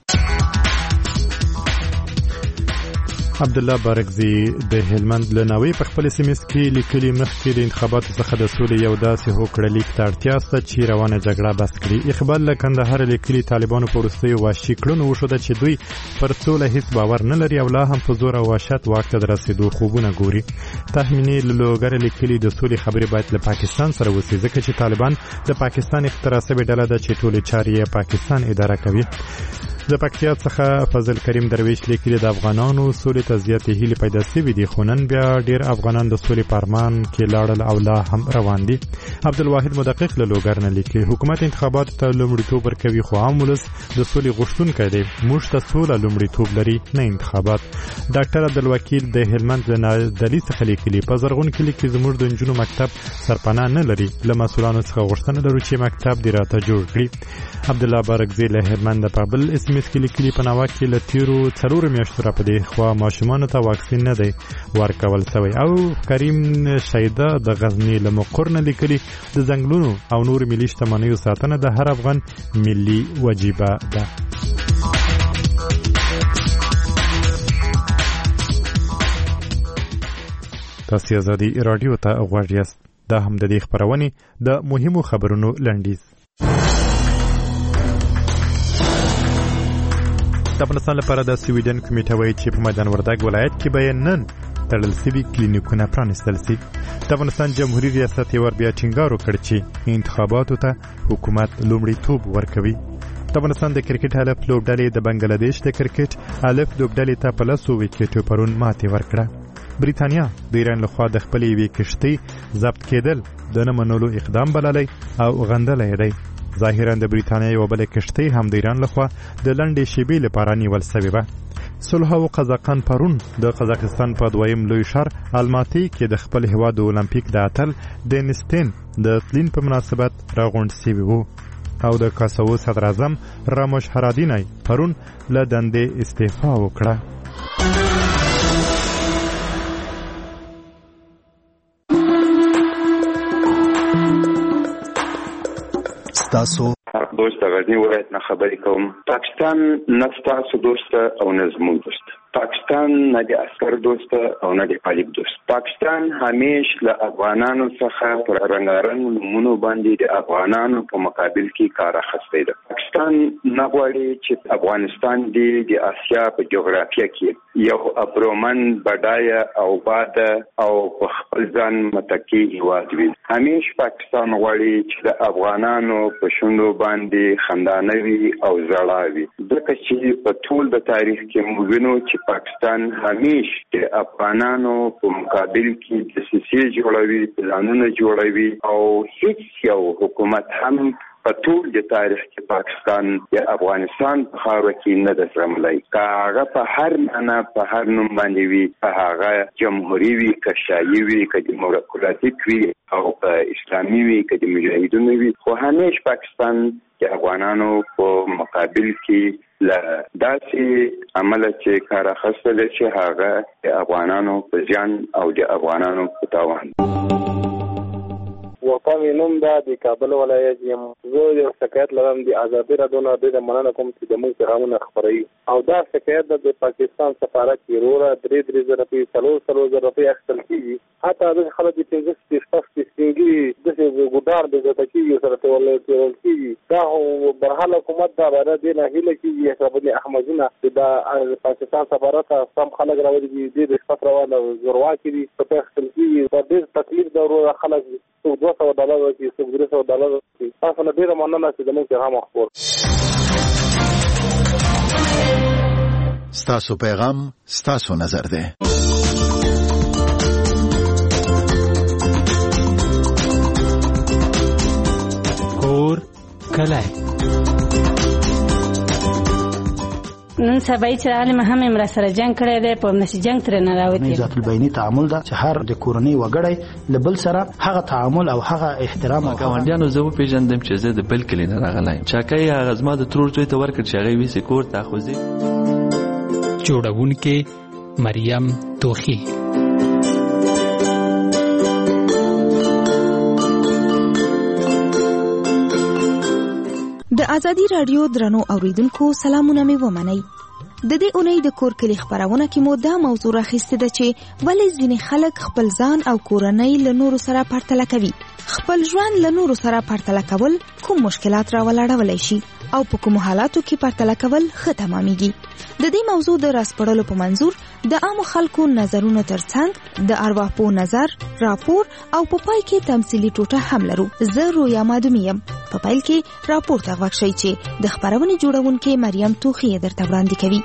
عبدالله بارکزي د هلمند له ناوې په خپل سیمه کې لیکلي مخکې د انتخاباتو څخه د سولې یو داسې هوکړه لیک ته اړتیا شته چې روانه جګړه بس کړي. اقبال له کندهار لیکلي طالبانو په وروستیو وحشي کړنو وښوده چې دوی پر سوله هیڅ باور نه لري او لا هم په زور او وحشت واک ته د رسېدو خوبونه ګوري. تهمینې له لوګر لیکلي د سولې خبرې باید له پاکستان سره وشي ځکه چې طالبان د پاکستان اختراع شوې ډله ده چې ټولې چارې یې پاکستان اداره کوي. د پکتیا څخه فضل کریم درویش لیکلي د افغانانو سولې ته زیاتې هیلې پیدا شوې دي خو نن بیا ډیر افغانان د سولې په ارمان کې لاړل او لا هم روان دي. عبدالواحد مدقق له لوګر نه لیکي حکومت انتخاباتو ته لومړیتوب ورکوي خو عام ولس د سولې غوښتونکی دی. موږ ته سوله لومړیتوب لري نه انتخابات. ډاکټر عبدالوکیل د هلمند له نادلي څخه لیکلي په زرغون کلي کې زموږ د نجونو مکتب سرپناه نه لري. له مسؤلانو څخه غوښتنه لرو چې مکتب دې راته جوړ کړي. عبدالله بارکزی له هلمند په بل اس ام اس کې لیکلي په ناوه کې له تیرو څلورو میاشتو راپدې خوا ماشومانو ته واکسین نه دی ورکول شوی. او کریم شیده د غزني له مقر نه لیکلي د ځنګلونو او نور ملي شتمنیو ساتنه د هر افغان ملي وجیبه ده. تاسو ازادي رادیو ته غوږ یاست. دا هم د دې خبرونې د مهمو خبرونو لنډیز. د افغانستان لپاره د سویډن کمیټه وایي چې په میدان وردګ ولایت کې به نن تړل شوي کلینیکونه پرانیستل شي. د افغانستان جمهوریت ریاست یې ور بیا ټینګار وکړ چې انتخاباتو ته حکومت لومړیتوب ورکوي. د افغانستان د کرکټ الف لوبډلې د بنگلاديش د کرکټ الف لوبډلې ته په لسو وکټو پرون ماتې ورکړه. بریتانیا د ایران لخوا د خپلې یوې کشتۍ ضبط کېدل د نه منلو اقدام بللی او غندلی دی. ظاهرا د بریتانیا یوه بله کشتۍ هم د ایران لخوا د لنډې شیبې لپاره نیول سوې وه. صلح او قزاقستان پرون د قزاقستان په دویم لوی ښار الماتي کې د خپل هیواد د اولمپیک د اتل دینستین د تلین په مناسبت راغونډ سوي وو او د کاساوو صدر اعظم راموش هرادینی پرون له دندې استعفا وکړه. تاسو دوست غزنی ولایت نه خبرې کوم. پاکستان نه تاسو دوست او نه زموږ دوست. پاکستان نه د عسکر دوست او نه د طالب دوست. پاکستان همیش له افغانانو څخه پر رنګارنګ نومونو باندې د افغانانو په مقابل کې کار اخیستی ده. پاکستان نه غواړي چې افغانستان د اسیا په جغرافیه کې یو ابرومن بډایه او باد او په خپل ځان متکی هیواد وي. همیش پاکستان غواړي چې د افغانانو په شونډو باندې خندانه وي او زړه وي. ځکه چې په ټول د تاریخ کې موږ وینو چې پاکستان همیش د افغانانو په مقابل کې دسیسې جوړوي، پلانونه جوړوي او هیڅ یو حکومت هم په ټول د تاریخ کې پاکستان یا افغانستان په خاوره کې نه ده زغملی. که هغه په هر معنا په هر نوم باندې وي، که هغه جمهوري وي، که شاهي وي، که دیموکراتیک وي او په اسلامي وي، که د مجاهدونو وي، خو همیش پاکستان د افغانانو په مقابل کې له داسې عمله چې کار اخیستل چې هغه د افغانانو په زیان او د افغانانو په تاوان. وقامي نوم دا د کابل ولایت یم. زه یو شکایت لرم د ازادي راډیو نه ډېره مننه کوم چې د موږ پیغامونه خپروي او دا شکایت د پاکستان سفارت کې وروره درې درې زره روپۍ څلور څلور زره روپۍ اخیستل کېږي. حتی داسې خلک چې پنځه شپېته شپږ سپین ګیري داسې ګودار د زده کېږي سره تېرول کېږي. دا برحال حکومت دا باید دې نه هیله کېږي اشرف احمدونه چې د پاکستان سفارت سم خلک راولي دي د شپږ روانه زورواکي دي په اخیستل کېږي. په ډېر تکلیف د وروره خلک څوک دوه سوه ډالر ورکړي، څوک درې سوه ډالر ورکړي. تاسو نه ډېره مننه چې زموږ پیغام خپور. ستاسو پیغام ستاسو نظر دی. کور کلی نن سبا چې عالم هم امر سره جنگ کړی دی، په نشي جنگ تر نه راوتی. ذات البینی تعامل دا چې هر د کورنۍ وګړی له بل سره هغه تعامل او هغه احترام او ګاونډیانو زه پیژندم چې زه د بل کلی نه راغلی. چاکای هغه زما د ترور زوی ته ورکړ چې هغه ویسي کور ته خوځي. جوړونکې مریم توخی. د ازادي رادیو درنو اوریدونکو سلامونه مې ومنئ. د دې اونۍ د کور کلی خبرونه کې مو دا موضوع راخیستې ده چې ولې ځینې خلک خپل ځان او کورنۍ له نورو سره پرتله کوي. خپل ژوند له نورو سره پرتله کول کوم مشکلات راولاړولی شي او په کومو حالاتو کې پرتله کول ښه تمامیږي. د دې موضوع د راسپړلو په منظور د عامو خلکو نظرونو ترڅنګ د ارواپوه نظر، راپور او په پای کې تمثیلي ټوټه هم لرو. زه رویا مادومی یم. په پیل کې راپور ته غوږ شئ چې د خبرونې جوړونکې مریم توخی درته وړاندې کوي.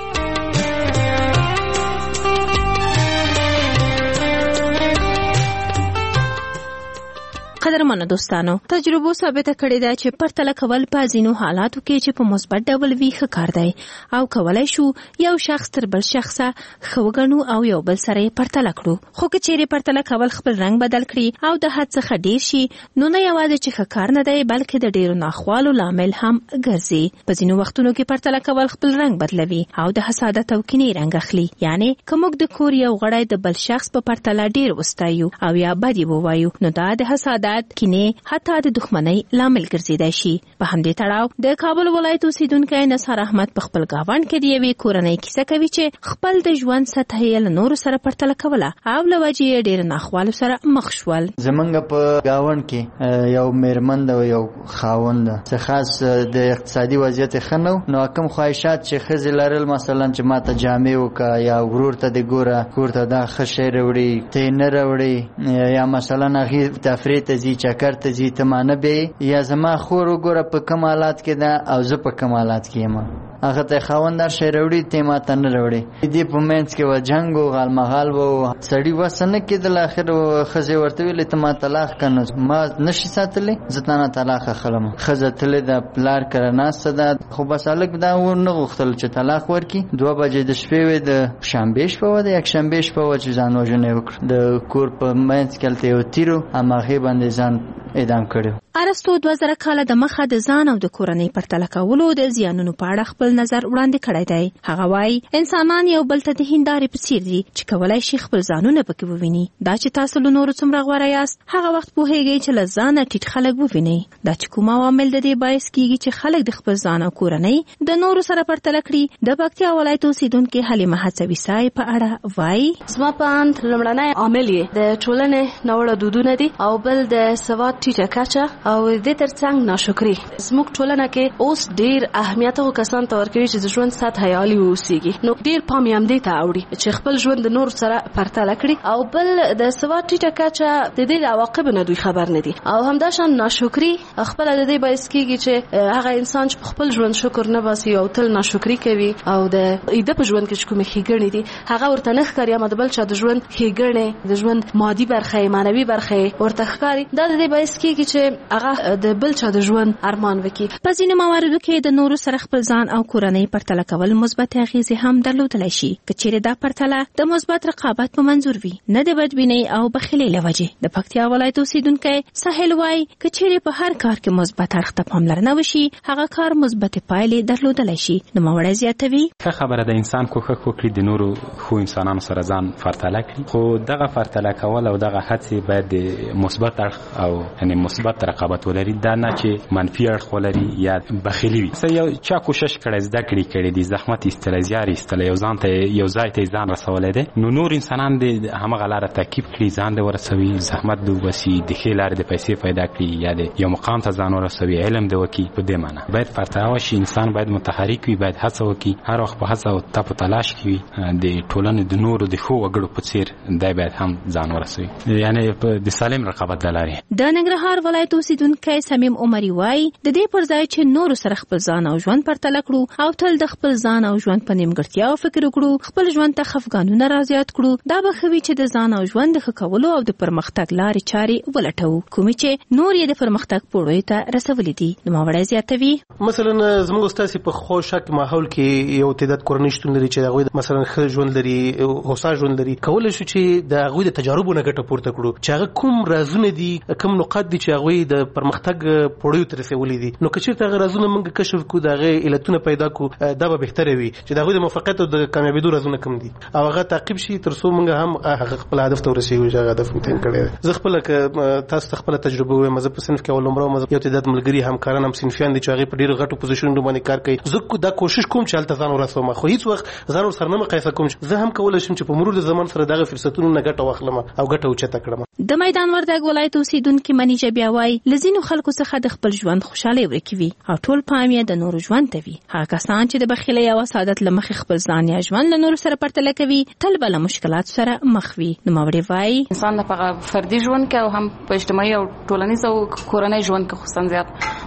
قدرمنو دوستانو، تجربو ثابته کړې ده چې پرتله کول په ځینو حالاتو کې چې په مثبت ډول وي ښه کار دی او کولای شو یو شخص تر بل شخصه ښه وګڼو او یو بل سره یې پرتله کړو. خو که چیرې پرتله کول خپل رنګ بدل کړي او د حد څخه ډیر شي، نو نه یوازې چې ښه کار نه دی بلکې د ډیرو ناخوالو لامل هم ګرځي. په ځینو وختونو کې پرتله کول خپل رنګ بدلوي او د حسادت او کینې رنګ اخلي. یعنی که موږ د کور یو غړی د بل شخص په پرتله ډیر وستایو او یا بدی ووایو، نو دا د حسادت، کینې، حتی د دښمنۍ لامل ګرځیدای شي. په همدې تړاو د کابل ولایت اوسیدونکی نثار احمد په خپل گاوند کې د یوې کورنۍ کیسه کوي چې خپل د ژوند سطح یې له نورو سره پرتله کوله او له وجې یې ډېر ناخوالو سره مخ شول. زمونږ په گاوند کې یو میرمن او یو خاوند څه خاص د اقتصادي وضعیت ښه نه و، نو کوم خواهشات چې ښځې لرل، مثلا چې ما ته جامې وکړه یا ورور ته د ګوره کور ته دا ښه شی راوړي ته یې نه راوړي، یا مثلا هغې تفریح ته ځي، چکر ته ځي، ته ما نه بیایي، یا زما خور وګوره په کوم حالات کې ده او زه په کوم حالات کې یم، هغه ته خاوند هر شی راوړي ته ما ته نه راوړي. دې په منځ کې و جنګ و غالمغال و، سړي وس نه کېدل. اخر ښځې ورته ویلې ته ما طلاق کړه، ما نشي ساتلی، زه تا نه طلاق اخلم. ښځه تللې ده، پلار کره ناسته ده، خو بس هلک دا ونه غوښتل چې طلاق ورکړي. دوه بجې د شپې وې، د شنبې شپه وه، د یکشنبې شپه وه چې ځان وژنه یې وکړه. د کور په منځ کې هلته یو تیر و، هماغې باندې ځان اعدام کړی. ارستو دوه زره کاله د مخه د ځان او د کورنۍ پرتله کولو د زیانونو په اړه خپل نظر وړاندې کړی دی. هغه وایي انسانان یو بل ته د هندارې په څیر دي چې کولای شي خپل ځانونه پکې وویني. دا چې تاسو له نورو څومره غوره یاست، هغه وخت پوهیږئ چې له ځانه ټیټ خلک ووینئ. دا چې کوم عوامل د دې باعث کیږي چې خلک د خپل ځان او کورنۍ د نورو سره پرتله کړي. د پکتیا ولایت اوسیدونکې حلیمه هڅوي صاحب په اړه وایي زما په اند لومړنی عامل یې د ټولنې ناوړه دودونه دي او بل د سواد ټیټه کچه او د ترڅنګ ناشکری. زموږ ټولنه کې اوس ډیر اهمیت او کسان ته ورکوي چې د ژوند سطح یې عالي اوسیږي، نو ډیر پام یې همدې ته اوړي چې خپل ژوند د نور سره پرتله کړي. او بل د سواد ټیټه کچه د دې عواقب نه دوی خبر نه دي، او همداشان ناشکری خپل د دې باعث کیږي چې هغه انسان چې خپل ژوند شکر نه باسي او تل ناشکری کوي او د ایده په ژوند کې کومې ښېګڼې دي هغه ورته نه ښکاري، یا د بل چا د ژوند ښېګڼې د ژوند مادي برخه معنوي برخه ورته ښکاري. دا د دې باعث کیږي چې هغه د بل چا د ژوند ارمان وکړي. په ځینو مواردو کې د نورو سره خپل ځان او کورنۍ پرتله کول مثبت اغیزې هم درلودلی شي، که چیرې دا پرتله د مثبت رقابت په منظور وي، نه د بدبینۍ او بخیلۍ له وجې. د پکتیا ولایت اوسیدونکی ساحل وایي که چیرې په هر کار کې مثبت اړخ ته پاملرنه وشي، هغه کار مثبتې پایلې درلودلی شي. نوموړی زیاتوي ښه خبره ده انسان کوښښ وکړي د نورو ښو انسانانو سره ځان پرتله کړي، خو دغه پرتله کول او دغه هڅې باید د مثبت اړخ او یعنې مثبت رقابت ولري، دا نه چې منفي اړخ ولري یا بخیلي وي. څه یو چا کوشش کړی، زده کړې کړې دي، زحمت ایستلی، زیار ایستلی، یو ځان ته یو ځای ته ځان رسولی دی، نو نور انسانان د همغه لاره تعقیب کړي، ځان دې ورسوي، زحمت دې وباسي، د ښې لارې د پیسې پیدا کړي یا د یو مقام ته ځان ورسوي، علم دې وکړي. په دې معنی باید پرتله وشي، انسان باید متحرک وي، باید هڅه وکړي، هر وخت په هڅه او تپ تلاش کې وي د ټولنې د نورو د ښو وګړو په څیر دی باید هم ځان ورسوي، یعنې د سالم رقابت د لارې. د ننګرهار ولایت اوسیدونکی سمیم عمري وایي د دې پر ځای چې نورو سره خپل ځان او ژوند پرتله کړو او تل د خپل ځان او ژوند په نیمګړتیاو فکر وکړو، خپل ژوند ته خفګانونه رازیات کړو، دا به ښه وي چې د ځان او ژوند د ښه کولو او د پرمختګ لارې چارې ولټوو، کومې چې نور یې د پرمختګ پوړیو ته رسولي دي. نوموړی زیاتوي مثلا زموږ ستاسې په خوشک ماحول کې یو تعداد کورنۍ شتون لري چې هغوی مثلا ښه ژوند لري، هوسا ژوند لري، کولی شو چې د هغوی د تجاربو نه ګټه پورته کړو چې هغه کوم رازونه دي، کوم نقاط دي چې هغوی د پرمختګ پوړیو ته رسولي دي. نو که چېرته هغه رازونه موږ کشف کړو، د هغې علتونه پیدا کړو، دا به بهتره وي چې د هغوی د موفقیت او د کامیابېدو رازونه کوم دي او هغه تعقیب شي تر څو موږ هم هغه خپل هدف ته ورسېږو چې هغه هدف مو تعین کړی دی. زه خپله که تاسو ته خپله تجربه ووایم، زه په صنف کې اول نمره وم، یو تعداد ملګري همکاران هم صنفیان دي چې هغې په ډېرو غټو پوزیشنونو باندې کار کوي. زه دا کوشش کوم چې هلته ځان ورسوم، خو هېڅ وخت ځان ورسره نه مقایسه کوم. زه هم کولی شم چې په مرور د زمان سره دغه فرصتونو نه ګټه واخلم او ګټه اوچته کړم. د میدان وردګ ولایت اوسیدونکي منیجه بیا وایي له ځینو خلکو څخه د خپل ژوند خوشحالۍ ورکې وي او ټول پام یې د نورو ژوند ته وي. هغه کسان چې د بخیلۍ او حسادت له مخې خپل ځان یا ژوند له نورو سره پرتله کوي تل به له مشکلاتو سره مخ وي. نوموړی وایي انسان د فردي ژوند کې او هم په اجتماعي او ټولنیز او کورنۍ ژوند کې خصوصا زیات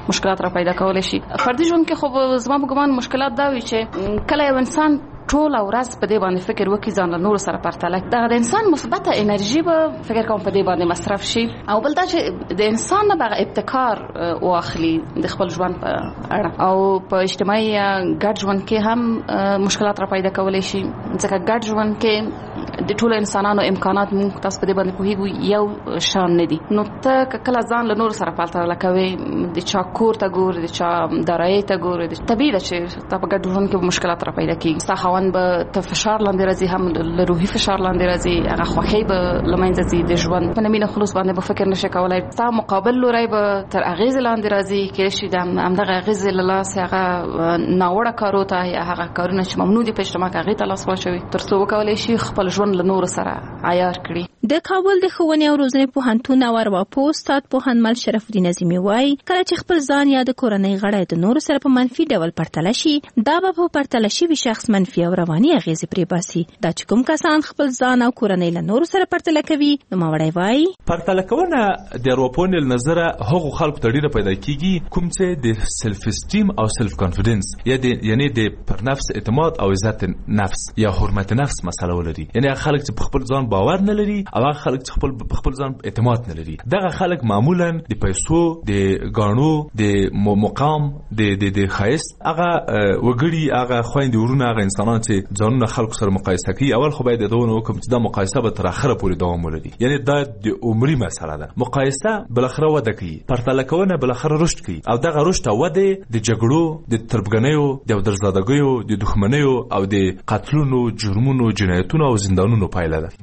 مشکلات را پیدا کولای شي. فردي ژوند کې خو زما په ګمان مشکلات دا وي چې کله یو انسان ټول ورځ په دې باندې فکر وکړي ځان له نور سره پرتله دا د انسان مثبته انرژي به فکر کوم په دې باندې مصرف شي او بل دا چې د انسان نه به ابتکار واخلي د خپل ژوند په اړه او په اجتماعي ګډ ژوند کې هم مشکلات را پیدا کولای شي ځکه ګډ ژوند کې د ټول انسانانو امکانات موږ تاسو په دې باندې پوهیږو یو شان نه دي نو ته کله ځان له نور سره پرتله کوي د چا کور ته ګوري د چا دارایي ته ګوري طبیعي ده چې تا په ګډ ژوند کې مشکلات را پیدا کیږي به ته فشار لاندې راځي هم له روحي فشار لاندې راځي هغه خوښي به له منځه ځي د ژوند په نمینه خلوص باندې به فکر نشي کولای تا مقابل لوري به تر اغیز لاندې راځي کې شي د همدغه اغیز له لاس هغه ناوړه کارو ته یا هغه کارونه چې ممنوع دي په اجتماع کې هغه ته لاس واچوي تر څو وکولای شي خپل ژوند له نور سره عیار کړي. د کابل د ښوونې او روزنې پوهنتون او ارواپوه استاد پوهنمل شرف الدین نظیمي وایي کله چې خپل ځان یا د کورنۍ غړي د نور سره په منفي ډول پرتله شي دا به په پرتله شوي شخص منفي او رواني اغیزې پرې باسي. دا چې کوم کسان خپل ځان او کورنۍ له نور سره پرتله کوي نو ماوړی وایي پرتله کونه د ارواپوه له نظره هغو خلکو ته ډیره پیدا کیږي کوم چې د سلف استیم او سلف کانفیډنس یعنی د پر نفس اعتماد او عزت نفس یا حرمت نفس مسله ولري یعنی خلک چې خپل ځان باور نه لري او خلک چې خپل خپل ځان اعتماد نه لري دغه خلک معمولا د پیسو د غاڼو د مقام د د د خایست هغه وګړي هغه خويندې ورونه هغه انسانان چې ځانونه خلکو سره مقایسه کوي اول خو باید دونه وکم چې دا مقایسه به تر اخره پورې دوام ولري یعنی دا د عمري مسله ده مقایسه بل اخره وده کوي پرتله کونه بل اخره رشد کوي او دغه رشد وده د جګړو د تربګنیو د درزادګیو د دښمنیو او د قتلونو جرمونو جنایتونو او زندانونو پایله ده.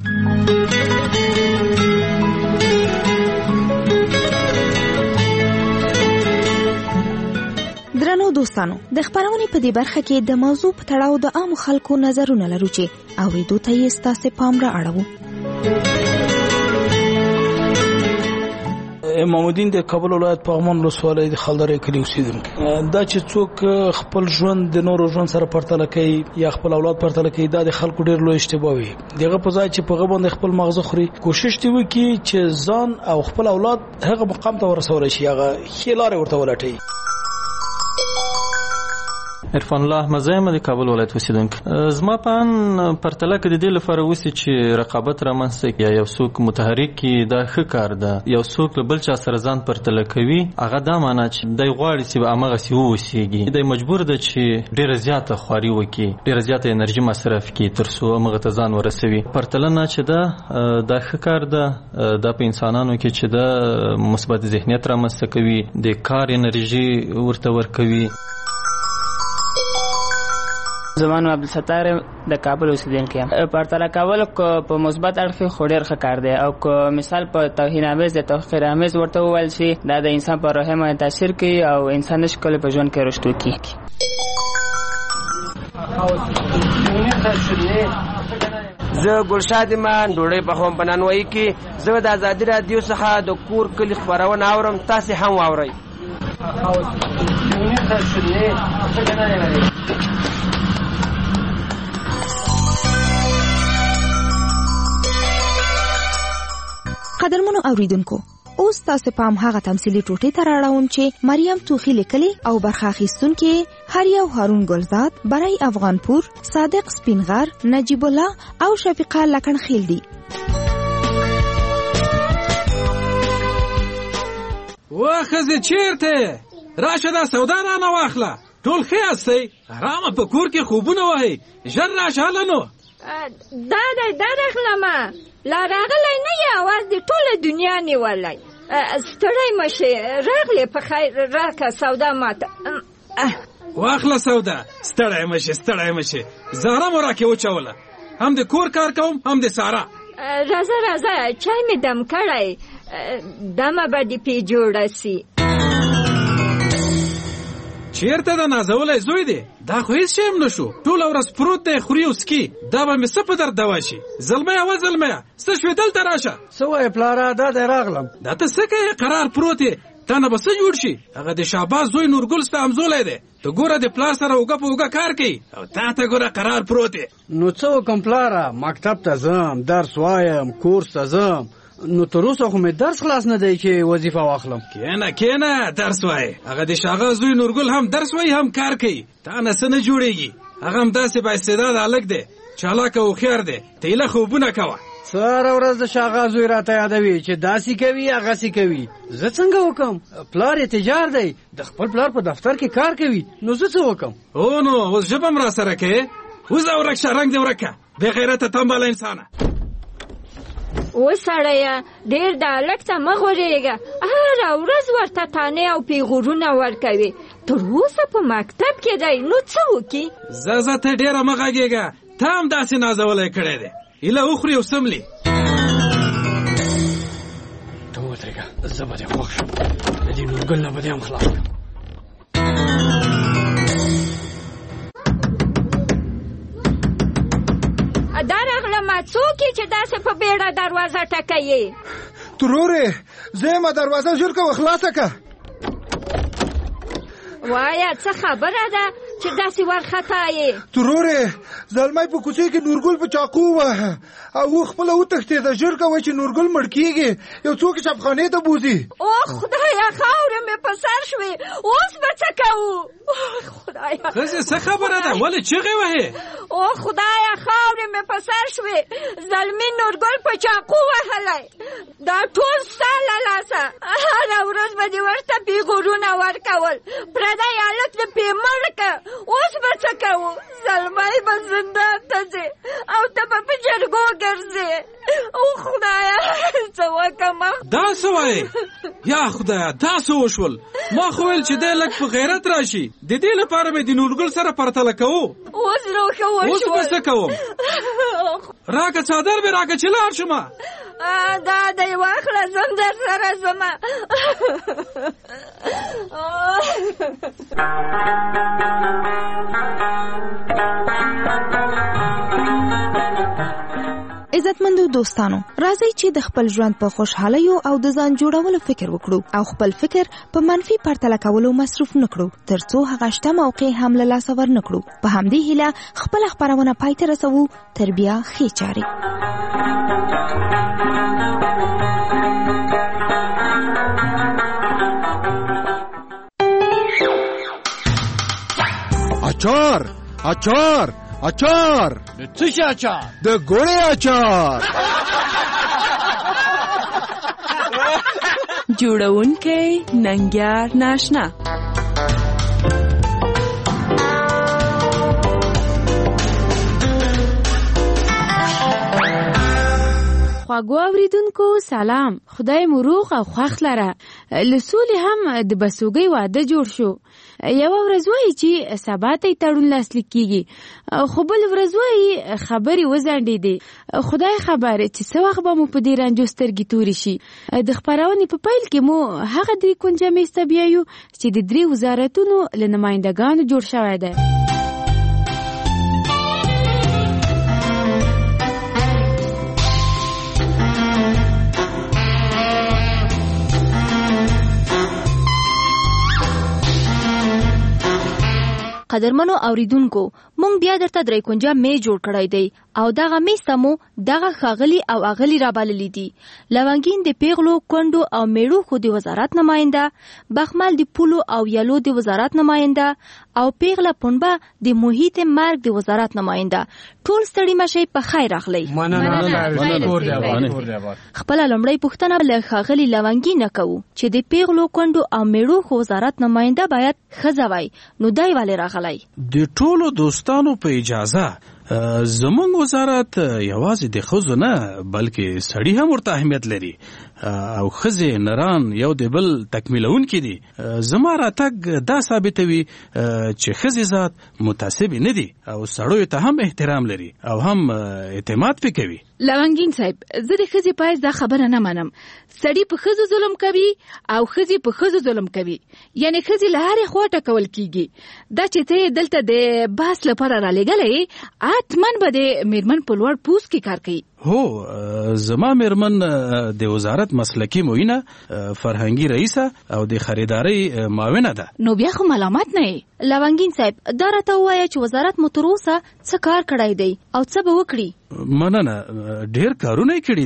درنو دوستانو د خبرونې په دې برخه کې د موضوع په تړاو د عام خلکو نظرونه لرو چې اوریدو ته یې ستاسو پام را اړوو. امام الدین د کابل ولایت پغمان ولسوالۍ د خلدرې کلی اوسیدونکی دا چې څوک خپل ژوند د نورو ژوند سره پرتله کوي یا خپل اولاد پرتله کوي دا د خلکو ډیر لوی اشتباه وي دغه په ځای چې په غوښبند خپل مغزه خوري کوشش دی وکړي چې ځان او خپل اولاد هغه مقام ته ورسول شي هغه خلاره ورته ولټي. عرفان الله مزایم د کابل ولایت اوسیدونکی زما په ان پرتله کې د دې لپاره وسی چې رقابت رامنځته کړي یا یو څوک متحرک کی دا ښه کار ده یو څوک بل چا سره ځان پرتله کوي هغه دا معنی چې دای غواړي چې هغه سی ووسیږي دای مجبور ده چې ډیره زیاته خواري وکړي ډیره زیاته انرژي مصرف کړي تر څو هغه ته ځان ورسوي پرتله نه چې دا دا ښه کار ده دا په انسانانو کې چې دا مثبت ذهنیت رامنځته کوي د کار انرژي ورته ورکوي. زمانو عبدالستار د کابل اوسیدونکی یم پرتله کول په مثبت اړخ خو ډېر ښه کار دی او که مثال په توهین آمیز د تحقیر آمیز ورته وویل شي دا د انسان په روحیه باندې تاثیر کوي او انسان نشي کولی په ژوند کې رشد وکړي. زه ګلشاد ایمان ډوډۍ پخوم په نانوایي کې زه د ازادي راډیو څخه د کور کلي خپرونه اورم تاسې هم واورئ. قدرمنو اوریدونکو اوس تاسو پام هغه تمثيلي ټوټې ته راړوم چې مریم توخی لیکلي او برخه اخیستونکو هریو هارون ګلزاد برای افغانپور صادق سپینغر نجیب الله او شفیقه لکنخیل دي. واخذ چیرته راشه دا سودا را نه واخله ټول ښه یاستئ آرامه په کور کې خوبونه وایي ژر راشه هلنو دا دا دا راغلمه لا راغلی نه یې اواز د ټوله دنیا نیولی ستړی مشې راغلی په خیر راکه سودا ماته واخله سودا ستړی مشې ستړی مشې زهره مو راکې وچوله هم د کور کار کوم هم د سارا راځه راځه چای مې دم کړی دمه به دې پې جوړه سي چیرته د نازولی زوی دی دا خو هیڅ شی هم نشو ټوله ورځ پروت دی خوري او څکي دا به مې څه په درد دوا شي زلمیه و زلمیه څه شوې دلته راشه څه وایې پلاره دا دی راغلم دا ته څه کوې قرار پروت یې تا نه به څه جوړ شي هغه د شهباز زوی نورګل ستا همزولی دی ته ګوره د پلار سره اوږه په اوږه کار کوي او تا ته ګوره قرار پروت یې نو څه وکړم پلاره مکتب ته ځم درس وایم کورس ته ځم نو تر اوسه خو مې درس خلاص نه دی چې وظیفه واخلم. کینه کینه درس وای. هغه د شاغه زوی نورګل هم درس وای هم کار کوي. تا نه څه نه جوړیږي. هغه هم داسې با استعداد هلک دی. چالاک او خيار دی. ته له خوبونه کوه. سره ورځ د شاغه زوی راته یادوي چې داسې کوي هغه سي کوي. زه څنګه وکم؟ پلار یې تجار دی. د خپل پلار په دفتر کې کار کوي. نو زه څه وکم؟ او نو اوس جبم را سره کې. وزه ورک شرنګ دی ورکه. بے غیرته تنبل انسانه. و سړی ډېر د هلک ته مه غورېږه. هره ورځ ورته تانې او پیغورونه ورکوي. تر اوسه په مکتب کې دی. نو څه وکړي؟ زه زه ته ډېره مه غږېږه. ته هم داسې نازولی کړی دی. ایله وخوري او سملي. ته ودرېږه. زه به دې خوښ شم. د دې نورګل نه به دې هم خلاص کړم. دا راغلمه څوک یې چې داسې په بیړه دروازه ټکوي؟ ترورې زه یم دروازه ژر کوه خلاصه که. وایه څه خبره ده چې داسې ورخطا یې؟ ترورې زلمی په کوڅې کې نورګل په چاقو وواهه او و خپله وتښتېده. ژر کوه چې نورګل مړ کېږي. یو څوک چپخانې ته بوځي. او خدایه خاورې مې په سر شوې. اوس به څه کوو؟ خدایه ښځې څه خبره ده؟ ولې چغې وهې؟ او خدایه خاورې مې په سر شوې. زلمی نورګل په چاقو وهلی. دا ټول ستا له لاسه. هره ورځ به دې ورته پیغورونه ورکول. پردی هلک دې پې مړ که. اوس به څه کوو؟ زلمی به زندان ته ځې او ته به په جرګو ګرځې. او خدایه څه وکړمه؟ دا څه وایې؟ یا خدایه دا څه وشول؟ ما خو ویل چې دی لږ په غیرت راشي. د دې لپاره مې د نورګل سره پرتله کوو. اوس روښه وشول. اوس به څه کوم؟ راکه څادر مې راکه چې لاړ شمه. دا دی واخله ځم در سره ځمه. عزتمندو دوستانو، راځئ چې د خپل ژوند په خوشحالیو او د ځان جوړولو فکر وکړو او خپل فکر په منفي پرتله کولو مصروف نکړو ترڅو هغه شته موقع هم له لاسه ورنکړو. په همدې هیله خپل خبرونه پای ته رسوو. تر بیا ښې چارې. اچار اچار اچار. د څه شي اچار؟ د ګوړې اچار. جوړونکی ننګیار ناشنا. خواږو اوریدونکو سلام. خدای مو روغ او خوښ لره. له سولې هم د بسوګۍ واده جوړ شو. یوه ورځ وایي چې سبا ته یې تړون لاسلیک کېږي، خو بل ورځ وایي خبرې وځنډېدې. خدای خبر چې څه وخت به مو په دې رنجو سترګې تورې شي. د خپرونې په پیل کې مو هغه درې کونجه میز ته بیایو چې د درې وزارتونو له نمایندګانو جوړ شوی دی. قدرمنو اوریدونکو، مونږ بیا درته درې کونجه میز جوړ کړی دی او دغه میز ته مو دغه ښاغلي او اغلي رابللي دي. لونګین د پیغلو، کونډو او میړو خو د وزارت نماینده، بخمل د پولو او یلو د وزارت نماینده او پیغله پنبه د محیط مرګ د وزارت نماینده. ټول ستړي مشئ په خیر راغلی. خپل لومړی پوښتنه له ښاغلي لونګین نه کوو چې د پیغلو، کونډو او میړو خو وزارت نماینده باید ښځه وای، نو دای والے راغلی. د ټولو دوستانو په اجازه زمونږ وزارت یوازې د ښځو نه بلکې سړي هم ورته اهمیت لري او ښځې نران یو د بل تکمیلونکي دي. زما راتګ دا ثابتوي چې ښځې ذات متعصبې نه دي او سړیو ته هم احترام لري او هم اعتماد پې کوي. لونګین صاحب، زه د ښځې پایز دا خبره نه منم. سړي په ښځو ظلم کوي او ښځې په ښځو ظلم کوي، یعنی ښځې له هرې خوا ټکول کیږي. دا چې ته دلته د بحث لپاره رالیږلی حتماً به د میرمن په لوړ پوست کې کار کوي. هو، زما میرمن د وزارت مسلکی معینه، فرهنګي رئیسه او د خریدارۍ معاونه ده. نو بیا خو ملامت نه یې. لونګین صاحب، دا راته ووایه چې وزارت مو تر اوسه څه کار کړی دی او څه به وکړي؟ مننه، ډېر کارونه یې کړي دي.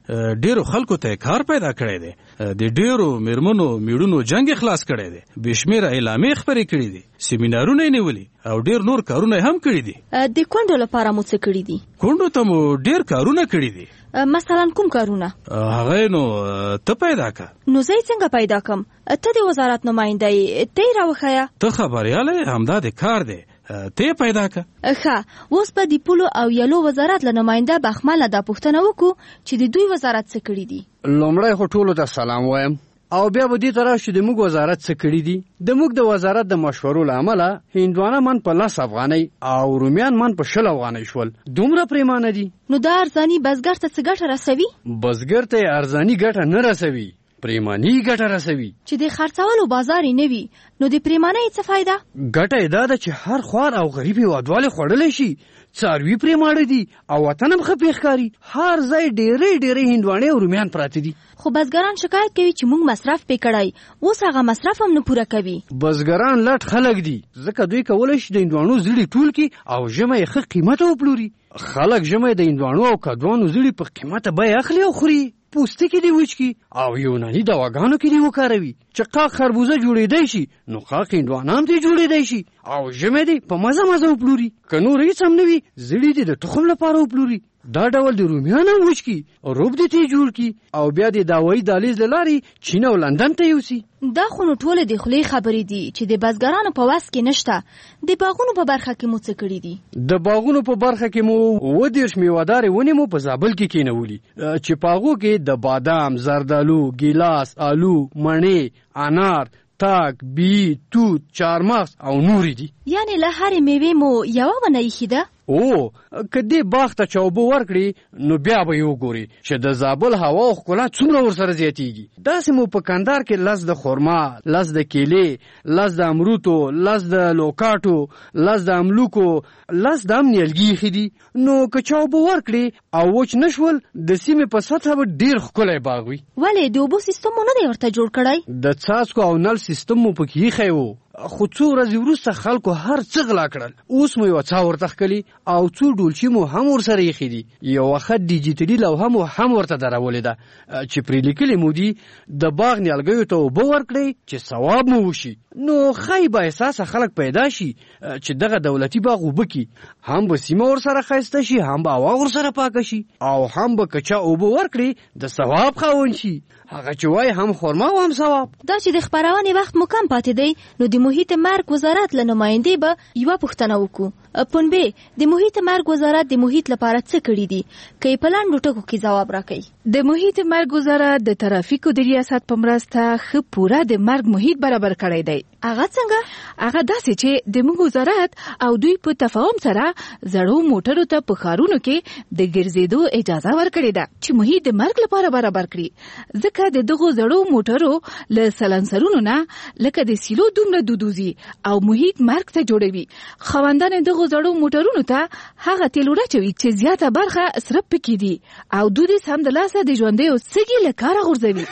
ډیرو خلکو ته کار پیدا کړی دی، د ډیرو میرمنو میړونو جنگ خلاص کړی دی، بشمیره اعلامیې خپرې کړي دي، سیمینارونه یې نیولي او ډیر نور کارونه هم کړي دي. د کونډو لپاره مو څه کړي دي؟ کونډو ته مو ډیر کارونه کړي دي. مثلا کوم کارونه؟ هغه نو ته پیدا کا. نو زه څنګه پیدا کم؟ ته د وزارت نماینده یې، ته یې راوښیه. ته خبریاله همدا د کار دی، ته پیدا کا. ښه، اوس به د پولو او یلو وزارت له نماینده بخمله دا پوښتنه وکړو چې د دوی وزارت څه کړي دي. لومړی خو ټولو ته سلام وایم او بیا به دې ته راشو د موږ وزارت څه کړي دي. د موږ د وزارت د مشورو له امله هندوانه من په لس افغانۍ او رومیان من په شل افغانۍ شول. دومره پریمانه دي. نو دا ارزاني بزګر ته څه ګټه رسوي؟ بزګر ته ارزاني ګټه نه رسوي، پریماني ګټه رسوي. چې د خرڅولو بازار یې نه وي نو د پریمانۍ څه فایده؟ ګټه یې دا ده چې هر خوار او غریب هېوادوالی خوړلی شي، څاروي پرې ماړه دي او وطن هم ښه پېښ ښکاري. هر ځای ډېرې ډېرې هندواڼې او رومیان پراته دي. خو بزګران شکایت کوي چې موږ مصرف پې کړی، اوس هغه مصرف هم نه پوره کوي. بزګران لټ خلک دي، ځکه دوی کولی شي د هندواڼو زړي ټول کړي او ژمی یې ښه قیمته وپلوري. خلک ژمی د هندواڼو او کدوانو زړي په قیمته بیه اخلي او خوري. پوستکي دې وچ کړي او یوناني دواګانو کې دې وکاروي. چې قاق خربوزه جوړېدی شي نو قاق هندوانه هم دې جوړېدی شي او ژمی دې په مزه مزه وپلوري. که نور هېڅ هم نه وي، زړي دې د تخم لپاره وپلوري. دا ډول د رومیان هم وچ کړي، روب دې ته جوړ کړي او بیا د دوايي دهلیز له لارې چین او لندن ته یوسي. دا خو نو ټولې د خولې خبرې دي چې د بزګرانو په وس کې نشته. د باغونو په برخه کې مو څه کړي دي؟ د باغونو په برخه کې مو اووه دېرش میوهدارې ونې مو په زابل کې کېنولي چې په هغو کې د بادام، زردالو، ګیلاس، آلو، مڼې، انار، تاک، بي، توت، چارمغز او نورې دي. یعنې له هرې میوې مو یوه ونه ایښې ده؟ او که دې باغ ته چا اوبه ورکړي نو بیا به یې وګوري چې د زابل هوا او ښکلا څومره ورسره زیاتېږي. داسې مو په کندهار کې لس د خرما، لس د کیلې، لس د امروتو، لس د لوکاټو، لس د املوکو، لس د هم نیالګي ایښي دي. نو که چا اوبه ورکړي او وچ نه شول، د سیمې په سطحه به ډېر ښکلی باغ وي. ولې د اوبو سیستم مو نه دی ورته جوړ کړی؟ د څاڅکو او نل سیستم مو پکې ایښی و، خو څو ورځې وروسته خلکو هر څه غلا کړل. اوس مو یوه څا ورته ښکلي او څو ډولچي مو هم ورسره ایښي دي. یوه ښه ډیجیټلي لوحه مو هم ورته درولې ده چې پرې لیکلي مو دي د باغ نیالګیو ته اوبه ورکړئ چې ثواب مو وشي. نو ښایي با احساسه خلک پیدا شي چې دغه دولتي باغ اوبه کړي، هم به سیمه ورسره ښایسته شي، هم به هوا ورسره پاکه شي او هم به که چا اوبه ورکړي د ثواب خاوند شي. هغه چې وایي هم خرما او هم ثواب. دا چې د خپرونې وخت مو کم پاتې دی نو د محیط مرګ وزارت له نمایندې به یوه پوښتنه وکړو. پنبې، د محیط مرګ وزارت د محیط لپاره څه کړي دي؟ که یې په لنډو ټکو کې ځواب راکړئ. د محیط مرګ وزارت د ترافیکو د ریاست په مرسته ښه پوره د مرګ محیط برابر کړی دی. هغه څنګه؟ هغه داسې چې د موږ وزارت او دوی په تفاهم سره زړو موټرو ته په ښارونو کې د ګرځېدو اجازه ورکړې ده چې محیط د مرګ لپاره برابر کړي. ځکه د دغو زړو موټرو له سلنسرونو نه لکه د سیلو دومره دودوزي او محیط مرګ ته جوړوي. خاوندان دغو زړو موټرونو ته هغه تیل وراچوي چې زیاته برخه اسراف پکې دي او دوی سمدلاسه د ژوندیو سږي له کاره غورځوي.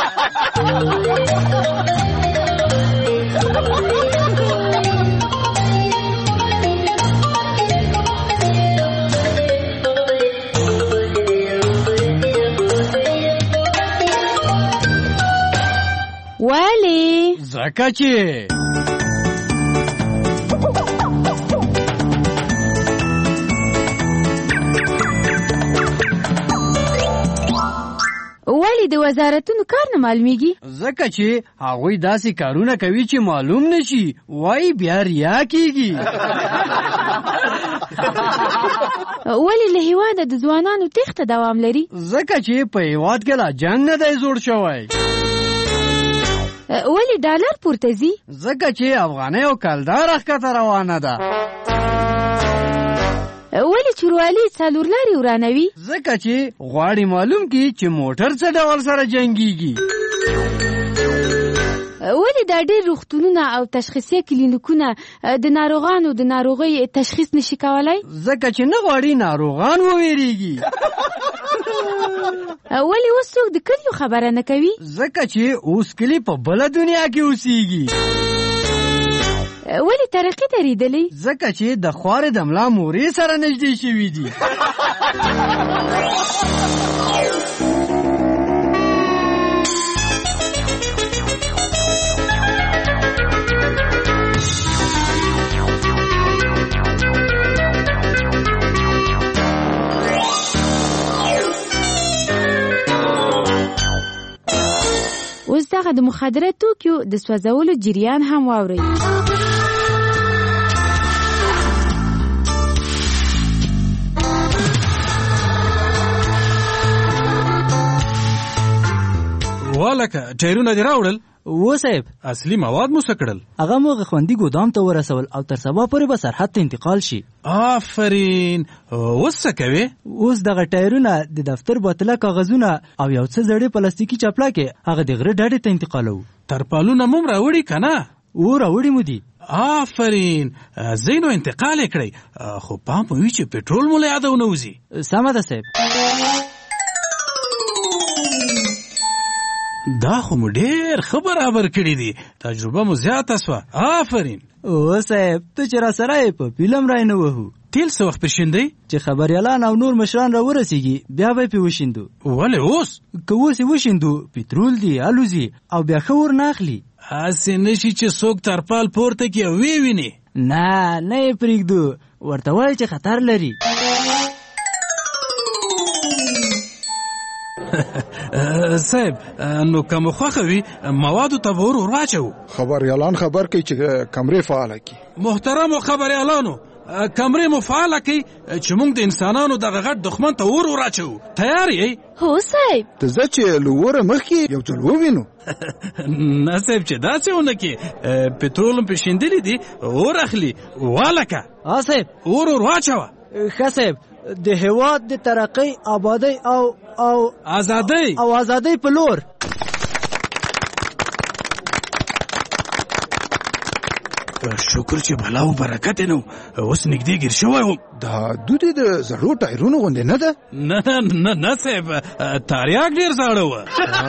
ولی ځکه چې ولی د وزارتونو کار نه معلومیږي؟ ځکه چې هغوی داسې کارونه کوي چې معلوم نشي، وای بیا ریا کیږي. ولی له هیواده د ځوانانو تېښته دوام لري؟ ځکه چې په هیواد کې لا جنګ نه دی جوړ شوی. ولی ډالر پورته ځي؟ ځکه چې افغانۍ او کلدار ښکته روانه ده. ولی چوروالي څلور لارې ورانوي؟ ځکه چې غواړي معلوم کړي چې موټر څه ډول سره جنګیږي. ولی دا ډېر روغتونونه او تشخیصیه کلینیکونه د ناروغانو د ناروغۍ تشخیص نشي کولای؟ ځکه چې نه غواړي ناروغان وویریږي. ولی اوس څوک د کلیو خبره نه کوي؟ ځکه چې اوس کلی په بله دنیا کې اوسیږي. ولی ترقی دریدلی؟ ځکه چې د خوارې د ملا مورې سره نږدې شوي دي. اوس دغه د مخدره توکیو د سوځولو جریان هم واورئ. والکه ټایرونه دې راوړل؟ و صاحب. اصلي مواد مو څه کړل؟ هغه مو خوندي ګودام ته ورسول او تر سبا پورې به سرحد ته انتقال شي. آفرین. اوس څه کوې؟ اوس دغه ټایرونه د دفتر بوتله کاغذونه او یو څه زړې پلاستیکي چپلاکې هغه د غره ډډې ته انتقالوو. ترپالونه مو راوړي که نه؟ او راوړي مو دي. آفرین. زینو انتقال یې کړئ، خو پام په وي چې پټرول مو له یاده ونه وځي. سمه ده صاحب. دا خو مو ډېر ښه برابر کړي دي، تجربه مو زیاته سوه. آفرین. او صاحب ته چې را سره یې په فلم رای نه وهو. تیل څه وخت پېشیندئ؟ چې خبریالان او نور مشران را ورسېږي بیا به یې پې وشیندو. ولې اوس؟ که اوس یې وشیندو پټرول دی الوزي او بیا ښه ور نه اخلي. هسې نه شي چې څوک ترپال پورته کړي او ویې ویني. نه نه یې پرېږدو، ورته وایي چې خطر لري. صاحب نو که مو خوښه وي موادو ته به ور ور واچوو. خبریالان خبر کوي چې کمرې فعاله کړي. محترمو خبریالانو کمرې مو فعاله کړئ چې موږ د انسانانو دغه غټ دښمن ته ور ور اچوو. تیار یې؟ هو صاحب. ته ځه چې له وره مخکې یو ځل ووینو. نه صاحب چې داسې ونه کړې، پټرول هم پېشیندلي دي، ور اخلي. والکه ها صاحب ور ور واچوه. ښه صاحب. د هېواد د ترقۍ، آبادۍ او او ازادۍ او ازادۍ په لور. شکر چې بلا او برکت نه اوس نږدې ګیر شوی وم. دا دودې د زړو ټایرونو غوندې نه ده؟ نه نه نه صاحب، تریاک ډېر زاړه وه.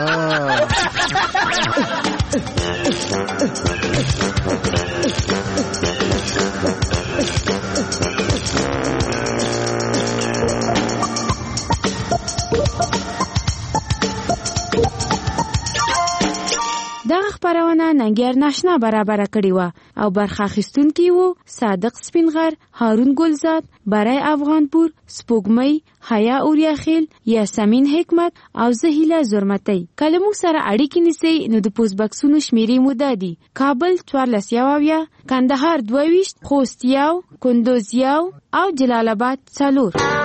دغه خپرونه ننګیار ناشنا برابره کړې وه او برخه اخیستونکي وو صادق سپینغر، هارون ګلزاد، برای افغانپور، سپوږمۍ، حیا اوریاخیل، یاسمین حکمت او زه هیله زرمتی. که له موږ سره اړیکې نیسئ نو د پوسټ بکسونو شمیرې مو دا دي: کابل څوارلس یو اویا، کندهار دوه ویشت، خوست یو، کندوز یو او جلال آباد څلور.